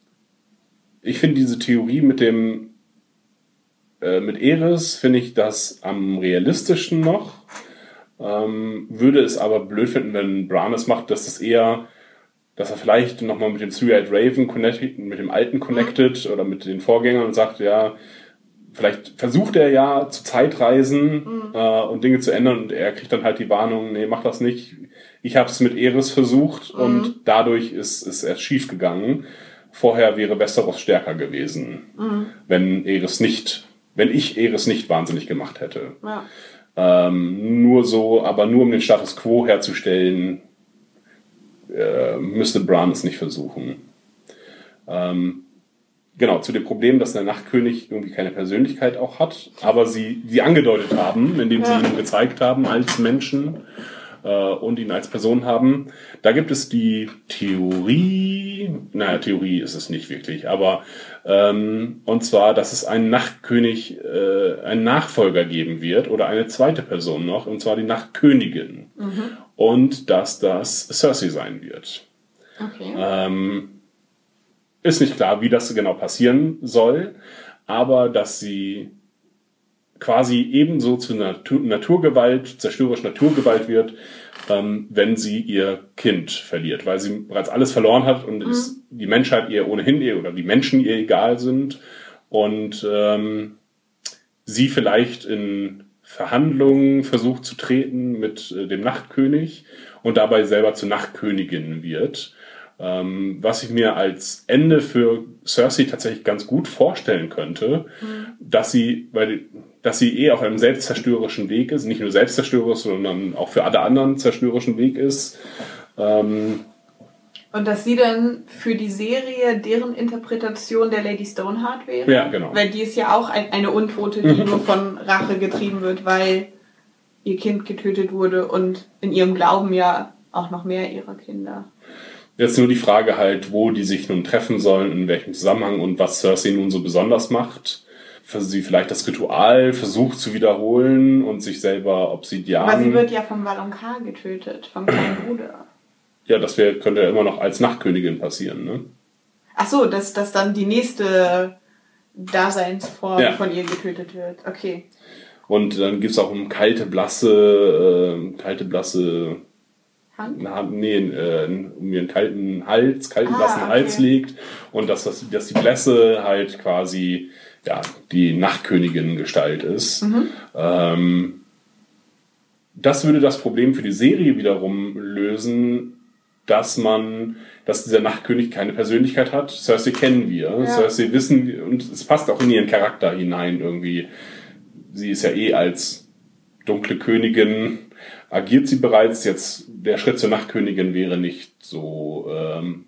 Ich finde diese Theorie mit dem äh, mit Eris finde ich das am realistischen noch. Ähm, würde es aber blöd finden, wenn Bran es macht, dass es eher, dass er vielleicht nochmal mit dem Three-Eyed Raven connected, mit dem alten connected oder mit den Vorgängern und sagt, ja, vielleicht versucht er ja zu Zeitreisen Mhm. äh, und Dinge zu ändern und er kriegt dann halt die Warnung, nee, mach das nicht. Ich habe es mit Eris versucht Mhm. und dadurch ist es erst schief gegangen. Vorher wäre Westeros stärker gewesen, Mhm. wenn Eris nicht, wenn ich Eris nicht wahnsinnig gemacht hätte. Ja. Ähm, nur so, aber nur um den Status Quo herzustellen, äh, müsste Bran es nicht versuchen. Ähm, genau, zu dem Problem, dass der Nachtkönig irgendwie keine Persönlichkeit auch hat, aber sie, sie angedeutet haben, indem sie Ja. ihn gezeigt haben als Menschen äh, und ihn als Person haben. Da gibt es die Theorie, naja, Theorie ist es nicht wirklich, aber ähm, und zwar, dass es einen Nachtkönig, äh, einen Nachfolger geben wird oder eine zweite Person noch, und zwar die Nachtkönigin. Mhm. Und dass das Cersei sein wird. Okay. Ähm, ist nicht klar, wie das genau passieren soll, aber dass sie quasi ebenso zu Natur, Naturgewalt, zerstörerisch Naturgewalt wird, ähm, wenn sie ihr Kind verliert, weil sie bereits alles verloren hat und Mhm. ist die Menschheit ihr ohnehin ihr oder die Menschen ihr egal sind und ähm, sie vielleicht in Verhandlungen versucht zu treten mit äh, dem Nachtkönig und dabei selber zur Nachtkönigin wird. Ähm, was ich mir als Ende für Cersei tatsächlich ganz gut vorstellen könnte, Mhm. dass sie, weil, dass sie eh auf einem selbstzerstörerischen Weg ist, nicht nur selbstzerstörerisch, sondern auch für alle anderen zerstörerischen Weg ist. Ähm, Und dass sie dann für die Serie deren Interpretation der Lady Stoneheart wäre? Ja, genau. Weil die ist ja auch ein, eine Untote, die Mhm. nur von Rache getrieben wird, weil ihr Kind getötet wurde und in ihrem Glauben ja auch noch mehr ihrer Kinder. Jetzt nur die Frage halt, wo die sich nun treffen sollen, in welchem Zusammenhang und was Cersei nun so besonders macht. Für sie vielleicht das Ritual versucht zu wiederholen und sich selber Obsidian... Aber sie wird ja vom Valonqar getötet, vom kleinen Bruder. Ja, das wär, könnte ja immer noch als Nachtkönigin passieren, ne? Ach so, dass, dass dann die nächste Daseinsform Ja. von ihr getötet wird. Okay. Und dann gibt's auch um kalte, blasse, äh, kalte, blasse Hand? Na, nee, äh, mir einen kalten Hals, kalten Ah, nassen okay. Hals legt und dass, das, dass die Blässe halt quasi ja, die Nachtkönigin-Gestalt ist. Mhm. Ähm, das würde das Problem für die Serie wiederum lösen, dass man, dass dieser Nachtkönig keine Persönlichkeit hat. Cersei kennen wir. Ja. Cersei wissen wir, und es passt auch in ihren Charakter hinein irgendwie. Sie ist ja eh als dunkle Königin, agiert sie bereits. Jetzt der Schritt zur Nachtkönigin wäre nicht so ähm,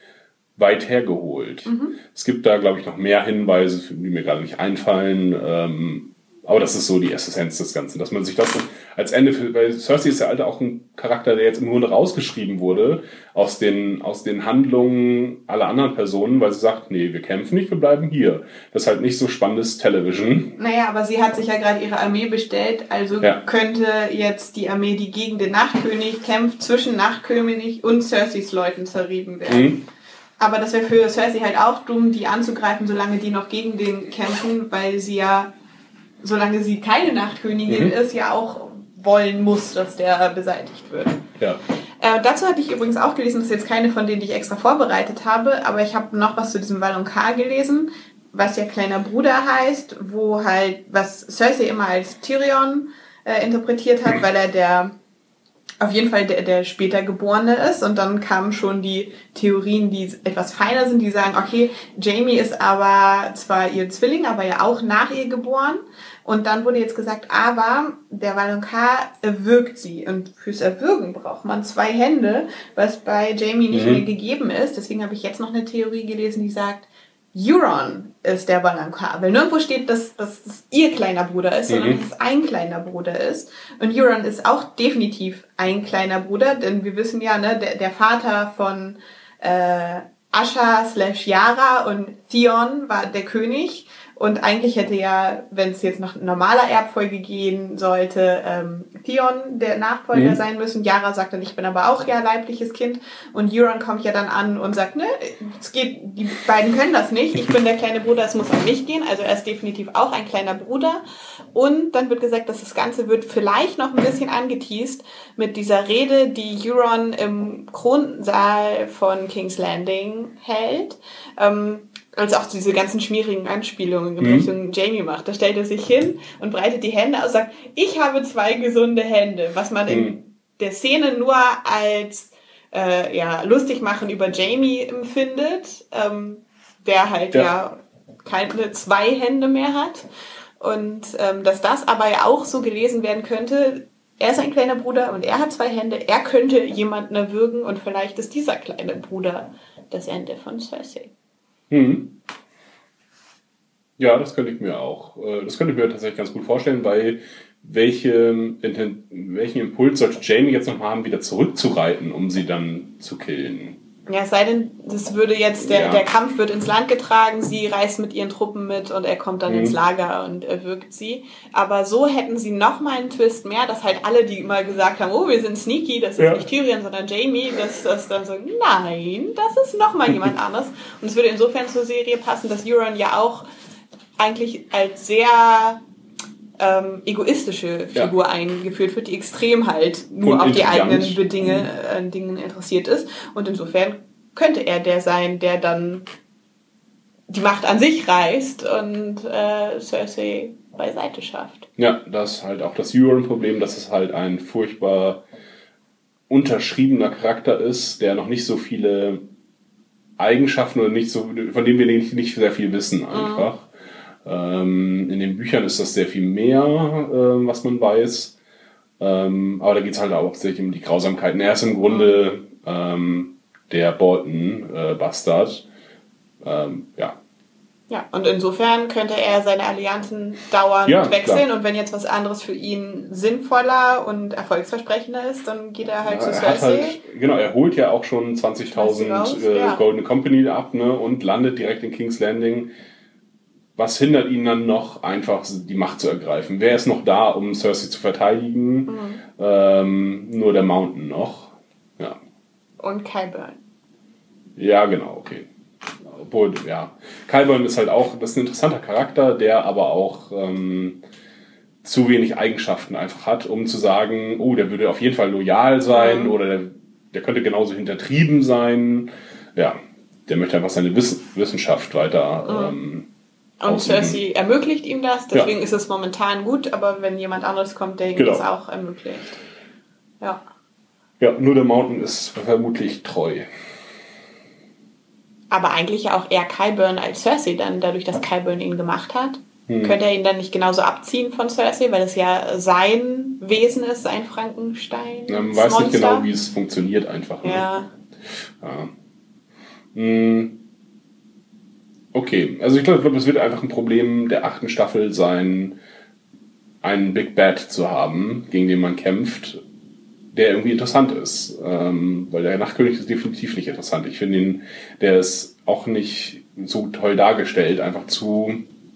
weit hergeholt. Mhm. Es gibt da, glaube ich, noch mehr Hinweise, die mir gerade nicht einfallen. Ähm, aber das ist so die Essenz des Ganzen, dass man sich das als Ende für, weil Cersei ist ja halt auch ein Charakter, der jetzt im Grunde rausgeschrieben wurde aus den, aus den Handlungen aller anderen Personen, weil sie sagt, nee, wir kämpfen nicht, wir bleiben hier. Das ist halt nicht so spannendes Television. Naja, aber sie hat sich ja gerade ihre Armee bestellt, also Ja. könnte jetzt die Armee, die gegen den Nachtkönig kämpft, zwischen Nachtkönig und Cerseis Leuten zerrieben werden. Mhm. Aber das wäre für Cersei halt auch dumm, die anzugreifen, solange die noch gegen den kämpfen, weil sie ja, solange sie keine Nachtkönigin Mhm. ist, ja auch wollen muss, dass der beseitigt wird. Ja. Äh, dazu hatte ich übrigens auch gelesen, das ist jetzt keine von denen, die ich extra vorbereitet habe, aber ich habe noch was zu diesem Valonqar gelesen, was ja kleiner Bruder heißt, wo halt, was Cersei immer als Tyrion äh, interpretiert hat, weil er der auf jeden Fall der, der später Geborene ist. Und dann kamen schon die Theorien, die etwas feiner sind, die sagen, okay, Jaime ist aber zwar ihr Zwilling, aber ja auch nach ihr geboren. Und dann wurde jetzt gesagt, aber der Valonqar erwürgt sie. Und fürs Erwürgen braucht man zwei Hände, was bei Jaime nicht Mhm. mehr gegeben ist. Deswegen habe ich jetzt noch eine Theorie gelesen, die sagt, Euron ist der Valonqar. Weil nirgendwo steht, dass, dass das ihr kleiner Bruder ist, sondern Mhm. dass es ein kleiner Bruder ist. Und Euron ist auch definitiv ein kleiner Bruder, denn wir wissen ja, ne, der, der Vater von äh, Asha slash Yara und Theon war der König. Und eigentlich hätte ja, wenn es jetzt nach normaler Erbfolge gehen sollte, ähm, Theon der Nachfolger Mhm. sein müssen. Yara sagt dann, ich bin aber auch ja leibliches Kind. Und Euron kommt ja dann an und sagt, ne, es geht, die beiden können das nicht. Ich bin der kleine Bruder, es muss an mich gehen. Also er ist definitiv auch ein kleiner Bruder. Und dann wird gesagt, dass das Ganze wird vielleicht noch ein bisschen angeteast mit dieser Rede, die Euron im Kronsaal von King's Landing hält. Ähm, als auch diese ganzen schmierigen Anspielungen in Mhm. Richtung Jaime macht. Da stellt er sich hin und breitet die Hände aus und sagt, ich habe zwei gesunde Hände. Was man in Mhm. der Szene nur als äh, ja, lustig machen über Jaime empfindet, ähm, der halt Ja. ja. keine zwei Hände mehr hat. Und ähm, dass das aber ja auch so gelesen werden könnte, er ist ein kleiner Bruder und er hat zwei Hände, er könnte jemanden erwürgen und vielleicht ist dieser kleine Bruder das Ende von Cersei. Mhm. Ja, das könnte ich mir auch. äh, Das könnte ich mir tatsächlich ganz gut vorstellen, weil welche, Inten- welchen Impuls sollte Jaime jetzt noch mal haben, wieder zurückzureiten, um sie dann zu killen? Ja, es sei denn, das würde jetzt, der, Ja. der Kampf wird ins Land getragen, sie reist mit ihren Truppen mit und er kommt dann Mhm. ins Lager und erwürgt sie. Aber so hätten sie noch mal einen Twist mehr, dass halt alle, die immer gesagt haben, oh, wir sind sneaky, das ist Ja. nicht Tyrion, sondern Jaime, dass das dann so, nein, das ist noch mal jemand anderes. Und es würde insofern zur Serie passen, dass Euron ja auch eigentlich als sehr ähm, egoistische Figur Ja. eingeführt wird, die extrem halt nur Und auf die intrigant. eigenen Bedinge, äh, Dingen interessiert ist. Und insofern könnte er der sein, der dann die Macht an sich reißt und äh, Cersei beiseite schafft. Ja, das ist halt auch das Euron-Problem, dass es halt ein furchtbar unterschriebener Charakter ist, der noch nicht so viele Eigenschaften oder nicht so, von dem wir nicht, nicht sehr viel wissen einfach. Ähm, in den Büchern ist das sehr viel mehr, äh, was man weiß. Ähm, aber da geht es halt auch sehr um die Grausamkeiten. Er ist im Grunde ähm, der Bolton-Bastard. Ähm, ja. Ja, und insofern könnte er seine Allianzen dauernd Ja, wechseln klar. und wenn jetzt was anderes für ihn sinnvoller und erfolgsversprechender ist, dann geht er halt Ja, zu er hat Cersei. halt, genau, er holt ja auch schon zwanzigtausend raus, äh, ja. Golden Company ab, ne, und landet direkt in King's Landing. Was hindert ihn dann noch, einfach die Macht zu ergreifen? Wer ist noch da, um Cersei zu verteidigen? Mhm. Ähm, nur der Mountain noch. Ja. Und Qyburn. Ja, genau, okay. Obwohl, ja. Qyburn ist halt auch, das ist ein interessanter Charakter, der aber auch ähm, zu wenig Eigenschaften einfach hat, um zu sagen, oh, der würde auf jeden Fall loyal sein Mhm. oder der der könnte genauso hintertrieben sein. Ja, der möchte einfach seine Wiss- Wissenschaft weiter Mhm. ähm, Und ausüben. Cersei ermöglicht ihm das, deswegen Ja. ist es momentan gut, aber wenn jemand anderes kommt, der ihm Genau. das auch ermöglicht. Ja. Ja, nur der Mountain ist vermutlich treu. Aber eigentlich ja auch eher Qyburn als Cersei dann, dadurch, dass Qyburn ihn gemacht hat. Hm. Könnte er ihn dann nicht genauso abziehen von Cersei, weil es ja sein Wesen ist, sein Frankenstein. Ja, man weiß nicht genau, wie es funktioniert einfach. Ne? Ja. Ja. Hm. Okay, also ich glaube, glaub, es wird einfach ein Problem der achten Staffel sein, einen Big Bad zu haben, gegen den man kämpft, der irgendwie interessant ist. Ähm, weil der Nachtkönig ist definitiv nicht interessant. Ich finde ihn, der ist auch nicht so toll dargestellt, einfach zu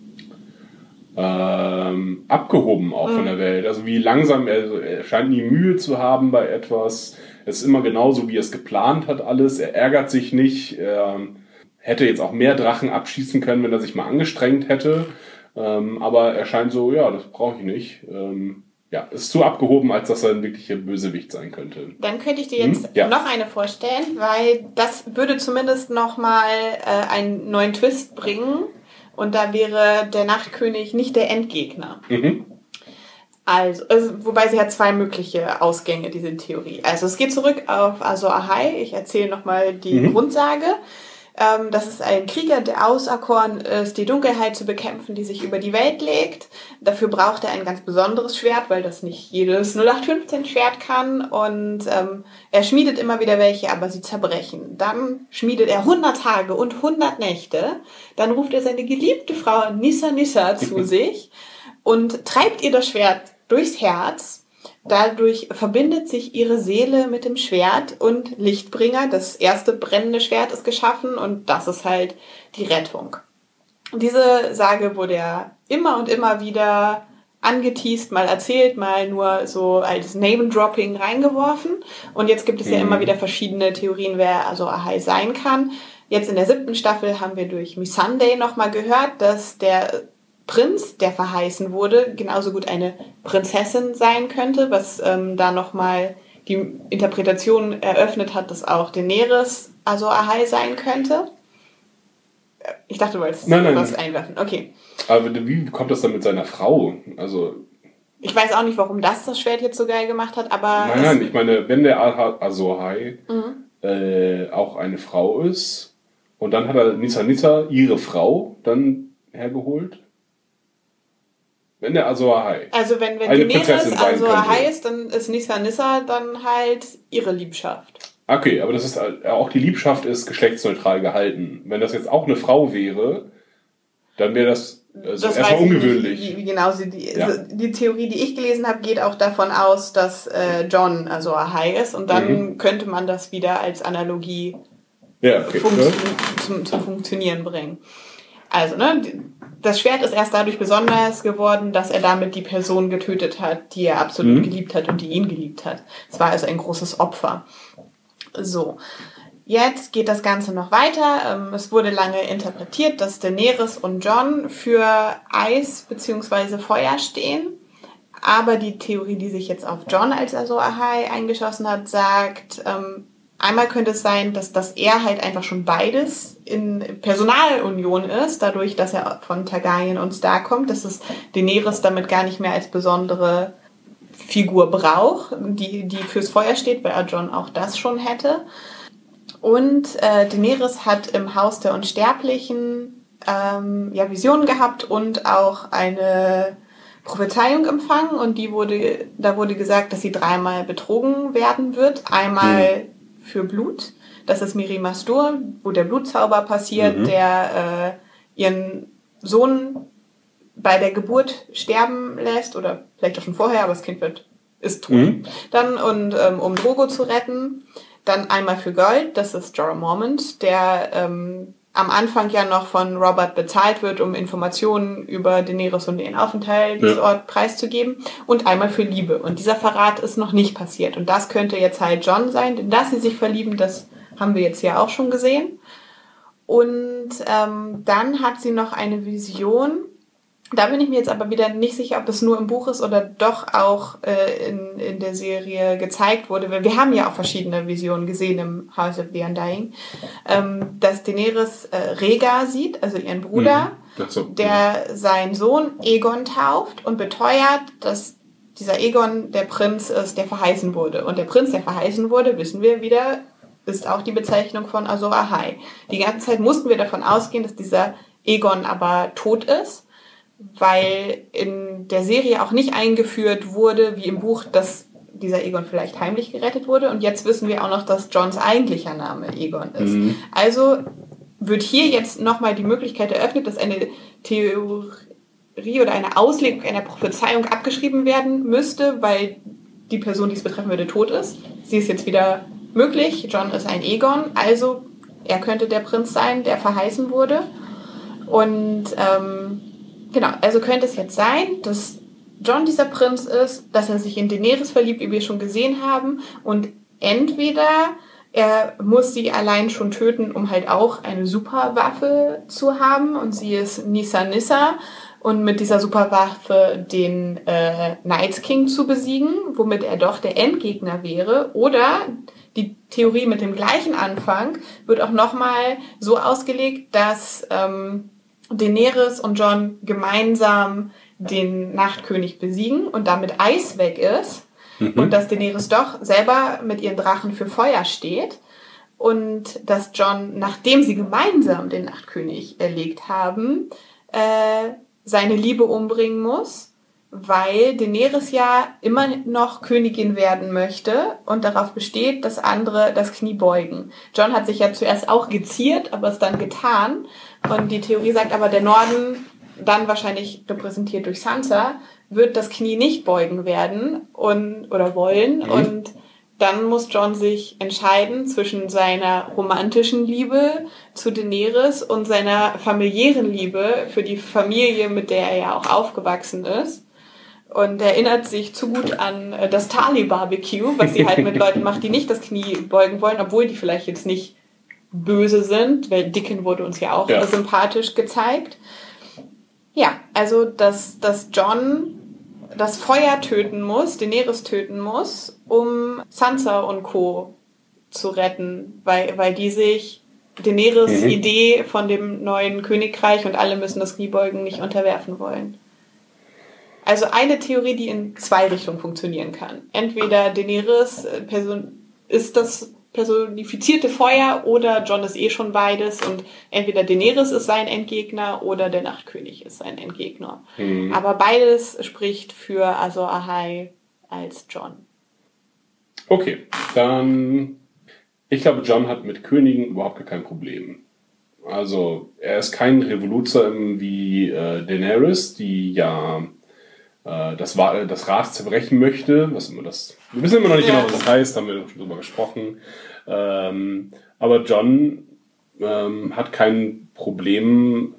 ähm, abgehoben auch mhm. von der Welt. Also wie langsam, er, er scheint nie Mühe zu haben bei etwas. Es ist immer genauso, wie er es geplant hat alles. Er ärgert sich nicht. Er hätte jetzt auch mehr Drachen abschießen können, wenn er sich mal angestrengt hätte. Ähm, aber er scheint so, ja, das brauche ich nicht. Ähm, ja, ist zu abgehoben, als dass er ein wirklicher Bösewicht sein könnte. Dann könnte ich dir jetzt hm? ja. noch eine vorstellen, weil das würde zumindest nochmal äh, einen neuen Twist bringen. Und da wäre der Nachtkönig nicht der Endgegner. Mhm. Also, also, wobei sie hat zwei mögliche Ausgänge, diese Theorie. Also es geht zurück auf Azor Ahai. Ich erzähle nochmal die mhm. Grundsage. Ähm, das ist ein Krieger, der auserkoren ist, die Dunkelheit zu bekämpfen, die sich über die Welt legt. Dafür braucht er ein ganz besonderes Schwert, weil das nicht jedes null acht fünfzehn Schwert kann. Und ähm, er schmiedet immer wieder welche, aber sie zerbrechen. Dann schmiedet er hundert Tage und hundert Nächte. Dann ruft er seine geliebte Frau Nissa Nissa zu sich und treibt ihr das Schwert durchs Herz. Dadurch verbindet sich ihre Seele mit dem Schwert und Lichtbringer. Das erste brennende Schwert ist geschaffen und das ist halt die Rettung. Diese Sage wurde ja immer und immer wieder angeteast, mal erzählt, mal nur so als Name-Dropping reingeworfen. Und jetzt gibt es ja mhm. immer wieder verschiedene Theorien, wer also Ahai sein kann. Jetzt in der siebten Staffel haben wir durch Missandei nochmal gehört, dass der Prinz, der verheißen wurde, genauso gut eine Prinzessin sein könnte, was ähm, da nochmal die Interpretation eröffnet hat, dass auch Daenerys Azor Ahai sein könnte. Ich dachte, du wolltest nein, nein, was nein. einwerfen. Okay. Aber wie kommt das dann mit seiner Frau? Also ich weiß auch nicht, warum das das Schwert jetzt so geil gemacht hat, aber... Nein, nein, ich meine, wenn der Azor Ahai mhm. äh, auch eine Frau ist und dann hat er Nissa Nissa, ihre Frau, dann hergeholt... Wenn der Azor Ahai. Also wenn, wenn Daenerys Azor Ahai ist, dann ist Nissa Nissa dann halt ihre Liebschaft. Okay, aber das ist auch die Liebschaft ist geschlechtsneutral gehalten. Wenn das jetzt auch eine Frau wäre, dann wäre das, also das erstmal ungewöhnlich. Nicht, wie, wie genau sie die, ja. also die Theorie, die ich gelesen habe, geht auch davon aus, dass äh, Jon Azor Ahai ist und dann mhm. könnte man das wieder als Analogie ja, okay. funktio- ja. zum, zum Funktionieren bringen. Also, ne, das Schwert ist erst dadurch besonders geworden, dass er damit die Person getötet hat, die er absolut mhm. geliebt hat und die ihn geliebt hat. Es war also ein großes Opfer. So, jetzt geht das Ganze noch weiter. Es wurde lange interpretiert, dass Daenerys und Jon für Eis bzw. Feuer stehen. Aber die Theorie, die sich jetzt auf Jon als Azor Ahai eingeschossen hat, sagt... Ähm, Einmal könnte es sein, dass, dass er halt einfach schon beides in Personalunion ist, dadurch, dass er von Targaryen und Stark kommt, dass es Daenerys damit gar nicht mehr als besondere Figur braucht, die, die fürs Feuer steht, weil er Jon auch das schon hätte. Und äh, Daenerys hat im Haus der Unsterblichen ähm, ja, Visionen gehabt und auch eine Prophezeiung empfangen und die wurde, da wurde gesagt, dass sie dreimal betrogen werden wird. Einmal mhm. für Blut. Das ist Mirri Maz Duur, wo der Blutzauber passiert, mhm. der äh, ihren Sohn bei der Geburt sterben lässt oder vielleicht auch schon vorher, aber das Kind wird ist tot. Mhm. Dann und ähm, um Drogo zu retten. Dann einmal für Gold, das ist Jorah Mormont, der ähm, am Anfang ja noch von Robert bezahlt wird, um Informationen über Daenerys und den Aufenthaltsort ja. preiszugeben. Und einmal für Liebe. Und dieser Verrat ist noch nicht passiert. Und das könnte jetzt halt Jon sein, denn dass sie sich verlieben, das haben wir jetzt ja auch schon gesehen. Und ähm, dann hat sie noch eine Vision, Da bin ich mir jetzt aber wieder nicht sicher, ob es nur im Buch ist oder doch auch äh, in, in der Serie gezeigt wurde. Wir haben ja auch verschiedene Visionen gesehen im House of the Undying, ähm, dass Daenerys äh, Rhaegar sieht, also ihren Bruder, mhm. so, der ja. seinen Sohn Aegon tauft und beteuert, dass dieser Aegon der Prinz ist, der verheißen wurde. Und der Prinz, der verheißen wurde, wissen wir wieder, ist auch die Bezeichnung von Azor Ahai. Die ganze Zeit mussten wir davon ausgehen, dass dieser Aegon aber tot ist, weil in der Serie auch nicht eingeführt wurde, wie im Buch, dass dieser Aegon vielleicht heimlich gerettet wurde. Und jetzt wissen wir auch noch, dass Jons eigentlicher Name Aegon ist. Mhm. Also wird hier jetzt nochmal die Möglichkeit eröffnet, dass eine Theorie oder eine Auslegung einer Prophezeiung abgeschrieben werden müsste, weil die Person, die es betreffen würde, tot ist. Sie ist jetzt wieder möglich. Jon ist ein Aegon, also er könnte der Prinz sein, der verheißen wurde. Und ähm, genau, also könnte es jetzt sein, dass Jon dieser Prinz ist, dass er sich in Daenerys verliebt, wie wir schon gesehen haben. Und entweder er muss sie allein schon töten, um halt auch eine Superwaffe zu haben. Und sie ist Nissa Nissa. Und mit dieser Superwaffe den äh, Night King zu besiegen, womit er doch der Endgegner wäre. Oder die Theorie mit dem gleichen Anfang wird auch nochmal so ausgelegt, dass ähm, Daenerys und Jon gemeinsam den Nachtkönig besiegen und damit Eis weg ist. Mhm. Und dass Daenerys doch selber mit ihren Drachen für Feuer steht. Und dass Jon, nachdem sie gemeinsam den Nachtkönig erlegt haben, äh, seine Liebe umbringen muss, weil Daenerys ja immer noch Königin werden möchte und darauf besteht, dass andere das Knie beugen. Jon hat sich ja zuerst auch geziert, aber es dann getan. Und die Theorie sagt aber, der Norden, dann wahrscheinlich repräsentiert durch Sansa, wird das Knie nicht beugen werden und oder wollen. Mhm. Und dann muss Jon sich entscheiden zwischen seiner romantischen Liebe zu Daenerys und seiner familiären Liebe für die Familie, mit der er ja auch aufgewachsen ist. Und erinnert sich zu gut an das Tarly-Barbecue, was sie halt mit Leuten macht, die nicht das Knie beugen wollen, obwohl die vielleicht jetzt nicht böse sind, weil Dickon wurde uns ja auch ja. sympathisch gezeigt. Ja, also dass, dass Jon das Feuer töten muss, Daenerys töten muss, um Sansa und Co. zu retten, weil, weil die sich Daenerys mhm. Idee von dem neuen Königreich und alle müssen das Knie beugen nicht unterwerfen wollen. Also eine Theorie, die in zwei Richtungen funktionieren kann. Entweder Daenerys Person, ist das personifizierte Feuer oder Jon ist eh schon beides und entweder Daenerys ist sein Endgegner oder der Nachtkönig ist sein Endgegner. Mhm. Aber beides spricht für Azor Ahai als Jon. Okay, dann ich glaube, Jon hat mit Königen überhaupt kein Problem. Also er ist kein Revoluzer wie äh, Daenerys, die ja äh, das, das Rad zerbrechen möchte. Was immer das, wir wissen immer noch nicht ja. genau, was das heißt, haben wir schon drüber gesprochen. Ähm, aber Jon ähm, hat kein Problem,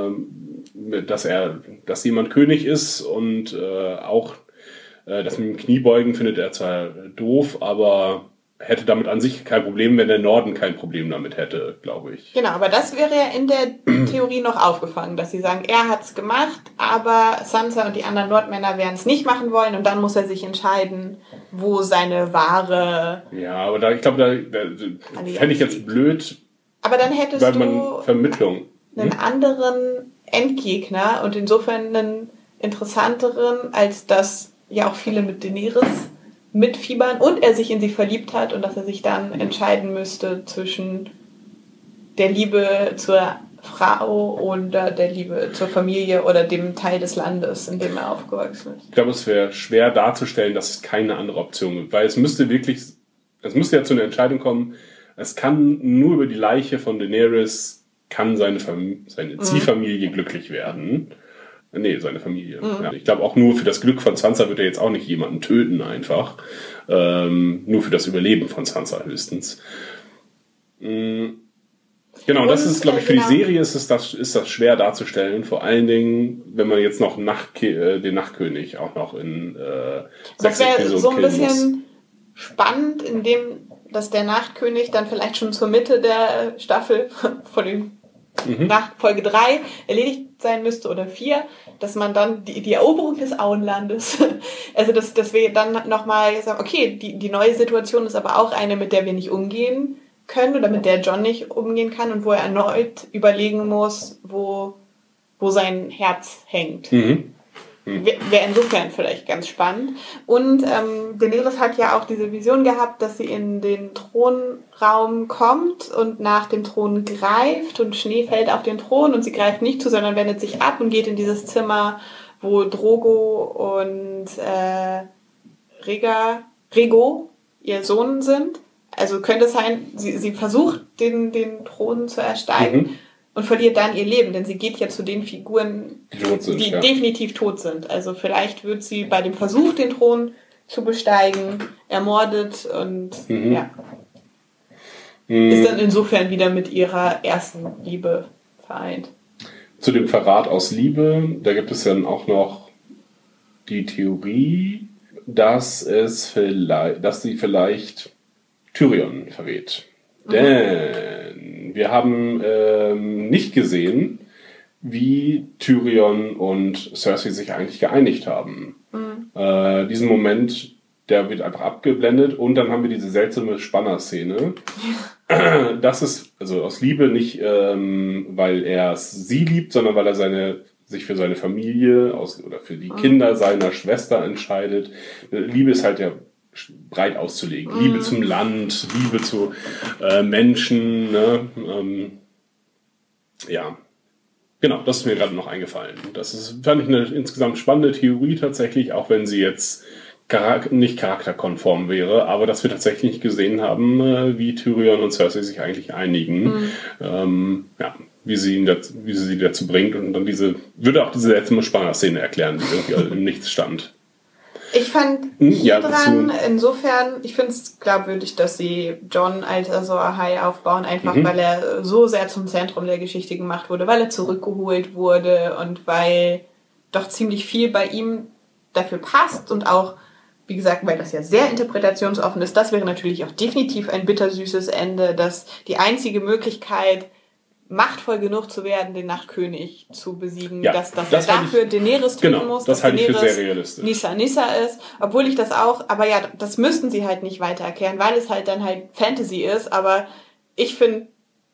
äh, dass er, dass jemand König ist und äh, auch äh, das mit dem Kniebeugen findet er zwar doof, aber hätte damit an sich kein Problem, wenn der Norden kein Problem damit hätte, glaube ich. Genau, aber das wäre ja in der Theorie noch aufgefangen, dass sie sagen, er hat es gemacht, aber Sansa und die anderen Nordmänner werden es nicht machen wollen und dann muss er sich entscheiden, wo seine wahre... Ja, aber da, ich glaube, da, da fände ich jetzt blöd, aber dann hättest weil du man Vermittlung, einen hm? anderen Endgegner und insofern einen interessanteren, als dass ja auch viele mit Daenerys mitfiebern und er sich in sie verliebt hat und dass er sich dann entscheiden müsste zwischen der Liebe zur Frau oder der Liebe zur Familie oder dem Teil des Landes, in dem er aufgewachsen ist. Ich glaube, es wäre schwer darzustellen, dass es keine andere Option gibt, weil es müsste wirklich, es müsste ja zu einer Entscheidung kommen, es kann nur über die Leiche von Daenerys kann seine, Fam- seine mhm. Ziehfamilie glücklich werden. Nee, seine Familie. Mhm. Ja, ich glaube, auch nur für das Glück von Sansa wird er jetzt auch nicht jemanden töten, einfach. Ähm, nur für das Überleben von Sansa höchstens. Mhm. Genau, und, das ist, glaube ich, für genau. die Serie ist, es das, ist das schwer darzustellen. Vor allen Dingen, wenn man jetzt noch Nacht, äh, den Nachtkönig auch noch in äh, sechs Episoden so ein bisschen muss. Spannend, indem dass der Nachtkönig dann vielleicht schon zur Mitte der Staffel von den Mhm. nach Folge drei erledigt sein müsste oder vier, dass man dann die, die Eroberung des Auenlandes, also dass, dass wir dann nochmal sagen, okay, die, die neue Situation ist aber auch eine, mit der wir nicht umgehen können oder mit der John nicht umgehen kann und wo er erneut überlegen muss, wo, wo sein Herz hängt. Mhm. Wäre insofern vielleicht ganz spannend. Und ähm, Daenerys hat ja auch diese Vision gehabt, dass sie in den Thronraum kommt und nach dem Thron greift und Schnee fällt auf den Thron und sie greift nicht zu, sondern wendet sich ab und geht in dieses Zimmer, wo Drogo und äh, Rega, Rego, ihr Sohn, sind. Also könnte es sein, sie, sie versucht, den, den Thron zu ersteigen. Mhm. Und verliert dann ihr Leben, denn sie geht ja zu den Figuren, die, tot sind, die ja. definitiv tot sind. Also vielleicht wird sie bei dem Versuch, den Thron zu besteigen, ermordet und mhm. ja. Mhm. Ist dann insofern wieder mit ihrer ersten Liebe vereint. Zu dem Verrat aus Liebe, da gibt es dann auch noch die Theorie, dass es vielleicht, dass sie vielleicht Tyrion verrät. Mhm. Denn wir haben ähm, nicht gesehen, wie Tyrion und Cersei sich eigentlich geeinigt haben. Mhm. Äh, diesen Moment, der wird einfach abgeblendet und dann haben wir diese seltsame Spanner-Szene. Ja. Das ist also aus Liebe nicht, ähm, weil er sie liebt, sondern weil er seine, sich für seine Familie aus, oder für die mhm. Kinder seiner Schwester entscheidet. Liebe ist halt ja breit auszulegen. Mm. Liebe zum Land, Liebe zu äh, Menschen. Ne? Ähm, ja, genau, das ist mir gerade noch eingefallen. Das ist, fand ich eine insgesamt spannende Theorie tatsächlich, auch wenn sie jetzt charak- nicht charakterkonform wäre, aber dass wir tatsächlich nicht gesehen haben, äh, wie Tyrion und Cersei sich eigentlich einigen. Mm. Ähm, ja, wie sie, ihn dazu, wie sie sie dazu bringt und dann diese, würde auch diese letzte Spanner-Szene erklären, die irgendwie im Nichts stand. Ich fand hier ja, dran, dazu. insofern, ich finde es glaubwürdig, dass sie Jon als Azor Ahai aufbauen, einfach mhm. weil er so sehr zum Zentrum der Geschichte gemacht wurde, weil er zurückgeholt wurde und weil doch ziemlich viel bei ihm dafür passt und auch, wie gesagt, weil das ja sehr interpretationsoffen ist, das wäre natürlich auch definitiv ein bittersüßes Ende, dass die einzige Möglichkeit, machtvoll genug zu werden, den Nachtkönig zu besiegen, ja, dass, dass das er dafür ich, Daenerys töten genau, muss, das dass halte ich für Daenerys sehr realistisch. Nissa Nissa ist, obwohl ich das auch, aber ja, das müssten sie halt nicht weiter erklären, weil es halt dann halt Fantasy ist, aber ich finde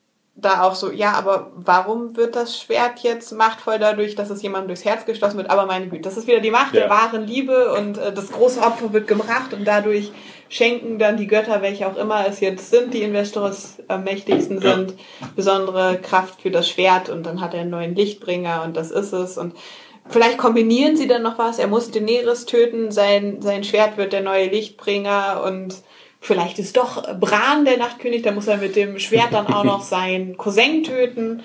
da auch so, ja, aber warum wird das Schwert jetzt machtvoll dadurch, dass es jemandem durchs Herz geschlossen wird, aber meine Güte, das ist wieder die Macht ja. der wahren Liebe und äh, das große Opfer wird gebracht und dadurch schenken dann die Götter, welche auch immer es jetzt sind, die in Westeros am mächtigsten sind, ja. besondere Kraft für das Schwert und dann hat er einen neuen Lichtbringer und das ist es und vielleicht kombinieren sie dann noch was, er muss Daenerys töten, sein, sein Schwert wird der neue Lichtbringer und vielleicht ist doch Bran der Nachtkönig, da muss er mit dem Schwert dann auch noch seinen Cousin töten.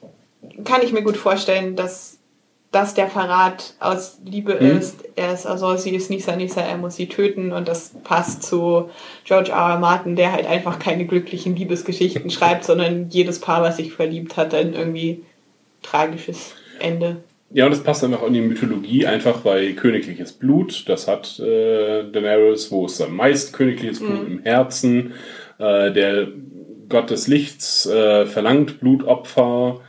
Kann ich mir gut vorstellen, dass das der Verrat aus Liebe mhm. ist. Er ist also, sie ist Nissa Nissa, er muss sie töten und das passt zu George R. R. Martin, der halt einfach keine glücklichen Liebesgeschichten schreibt, sondern jedes Paar, was sich verliebt hat, dann irgendwie tragisches Ende. Ja, und das passt dann auch in die Mythologie, einfach weil königliches Blut, das hat äh, Daenerys, wo ist am meisten königliches Blut mhm. im Herzen. Äh, der Gott des Lichts äh, verlangt Blutopfer,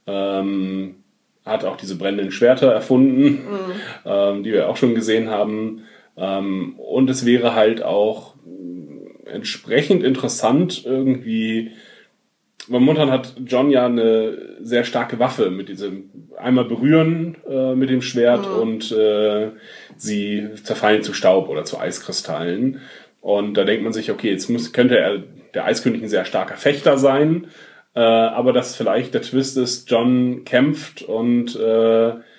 ähm, hat auch diese brennenden Schwerter erfunden, mhm. ähm, die wir auch schon gesehen haben. Ähm, und es wäre halt auch entsprechend interessant irgendwie. Momentan hat Jon ja eine sehr starke Waffe mit diesem einmal berühren äh, mit dem Schwert mhm. und äh, sie zerfallen zu Staub oder zu Eiskristallen. Und da denkt man sich, okay, jetzt muss, könnte er, der Eiskönig ein sehr starker Fechter sein, äh, aber dass vielleicht der Twist ist, Jon kämpft und äh, äh,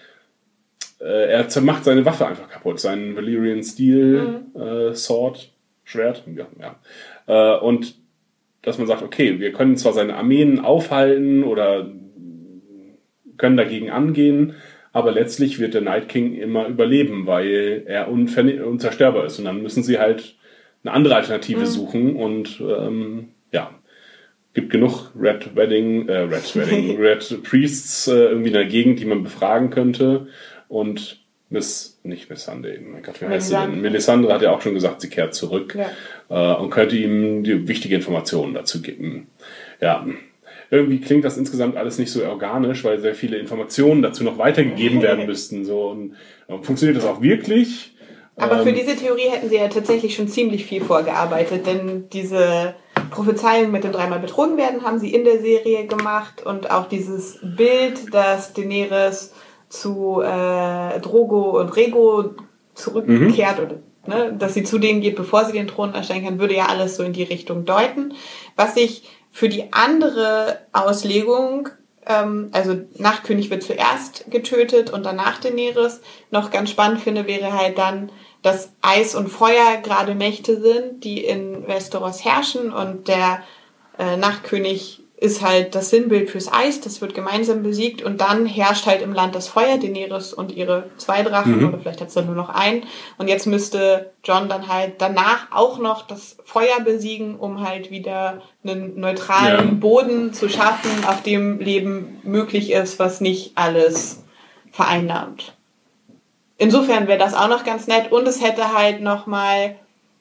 er zermacht seine Waffe einfach kaputt, seinen Valyrian Steel mhm. äh, Sword, Schwert, ja, ja. Äh, und dass man sagt, okay, wir können zwar seine Armeen aufhalten oder können dagegen angehen, aber letztlich wird der Night King immer überleben, weil er unver- unzerstörbar ist. Und dann müssen sie halt eine andere Alternative mhm. suchen und ähm, ja, gibt genug Red Wedding, äh, Red Wedding, Red Priests äh, irgendwie in der Gegend, die man befragen könnte. Und Miss, nicht Miss Sunday, mein Gott, wie heißt sie denn? Melisandre hat ja auch schon gesagt, sie kehrt zurück ja. äh, und könnte ihm die wichtige Informationen dazu geben. Ja, irgendwie klingt das insgesamt alles nicht so organisch, weil sehr viele Informationen dazu noch weitergegeben werden müssten. So. Und, und funktioniert das auch wirklich? Aber ähm, für diese Theorie hätten sie ja tatsächlich schon ziemlich viel vorgearbeitet, denn diese Prophezeiung mit dem dreimal betrogen werden haben sie in der Serie gemacht und auch dieses Bild, dass Daenerys zu äh, Drogo und Rhaego zurückkehrt, mhm. oder ne, dass sie zu denen geht, bevor sie den Thron erstellen kann, würde ja alles so in die Richtung deuten. Was ich für die andere Auslegung, ähm, also Nachtkönig wird zuerst getötet und danach Daenerys, noch ganz spannend finde, wäre halt dann, dass Eis und Feuer gerade Mächte sind, die in Westeros herrschen und der äh, Nachtkönig ist halt das Sinnbild fürs Eis, das wird gemeinsam besiegt und dann herrscht halt im Land das Feuer, Daenerys und ihre zwei Drachen, mhm. oder vielleicht hat es dann nur noch einen und jetzt müsste Jon dann halt danach auch noch das Feuer besiegen, um halt wieder einen neutralen ja. Boden zu schaffen, auf dem Leben möglich ist, was nicht alles vereinnahmt. Insofern wäre das auch noch ganz nett und es hätte halt nochmal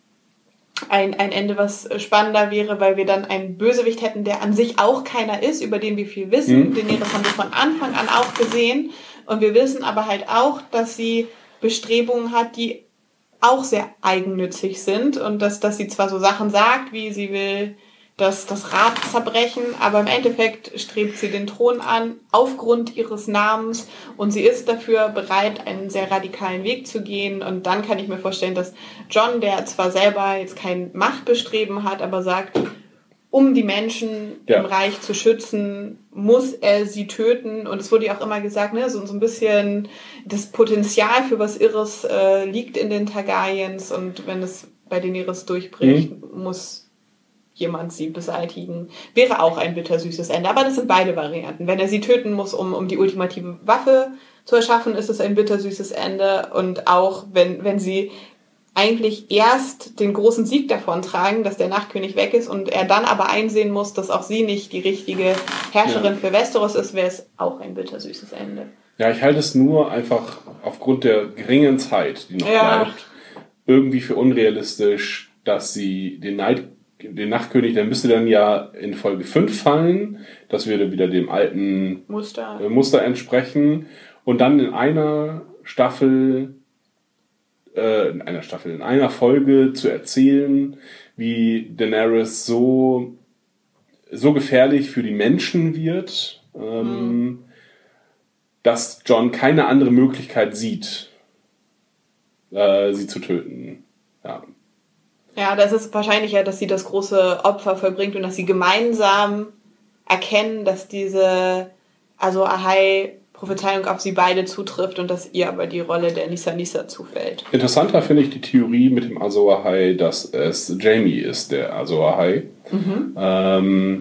ein, ein Ende, was spannender wäre, weil wir dann einen Bösewicht hätten, der an sich auch keiner ist, über den wir viel wissen. Mhm. Daenerys haben wir von Anfang an auch gesehen und wir wissen aber halt auch, dass sie Bestrebungen hat, die auch sehr eigennützig sind und dass, dass sie zwar so Sachen sagt, wie sie will das, das Rad zerbrechen, aber im Endeffekt strebt sie den Thron an, aufgrund ihres Namens und sie ist dafür bereit, einen sehr radikalen Weg zu gehen und dann kann ich mir vorstellen, dass Jon, der zwar selber jetzt kein Machtbestreben hat, aber sagt, um die Menschen ja. im Reich zu schützen, muss er sie töten und es wurde ja auch immer gesagt, ne, so, so ein bisschen das Potenzial für was Irres äh, liegt in den Targaryens und wenn es bei Daenerys durchbricht, mhm. muss jemand sie beseitigen, wäre auch ein bittersüßes Ende. Aber das sind beide Varianten. Wenn er sie töten muss, um, um die ultimative Waffe zu erschaffen, ist es ein bittersüßes Ende. Und auch wenn, wenn sie eigentlich erst den großen Sieg davon tragen, dass der Nachtkönig weg ist und er dann aber einsehen muss, dass auch sie nicht die richtige Herrscherin ja. für Westeros ist, wäre es auch ein bittersüßes Ende. Ja, ich halte es nur einfach aufgrund der geringen Zeit, die noch ja. bleibt, irgendwie für unrealistisch, dass sie den Night Den Nachtkönig, der müsste dann ja in Folge fünf fallen. Das würde wieder dem alten Muster, äh, Muster entsprechen. Und dann in einer Staffel, äh, in einer Staffel, in einer Folge zu erzählen, wie Daenerys so, so gefährlich für die Menschen wird, ähm, mhm. dass Jon keine andere Möglichkeit sieht, äh, sie zu töten. Ja. Ja, das ist wahrscheinlicher, dass sie das große Opfer vollbringt und dass sie gemeinsam erkennen, dass diese Azor Ahai-Prophezeiung auf sie beide zutrifft und dass ihr aber die Rolle der Nissa Nissa zufällt. Interessanter finde ich die Theorie mit dem Azor Ahai, dass es Jaime ist, der Azor Ahai. Mhm. Ähm,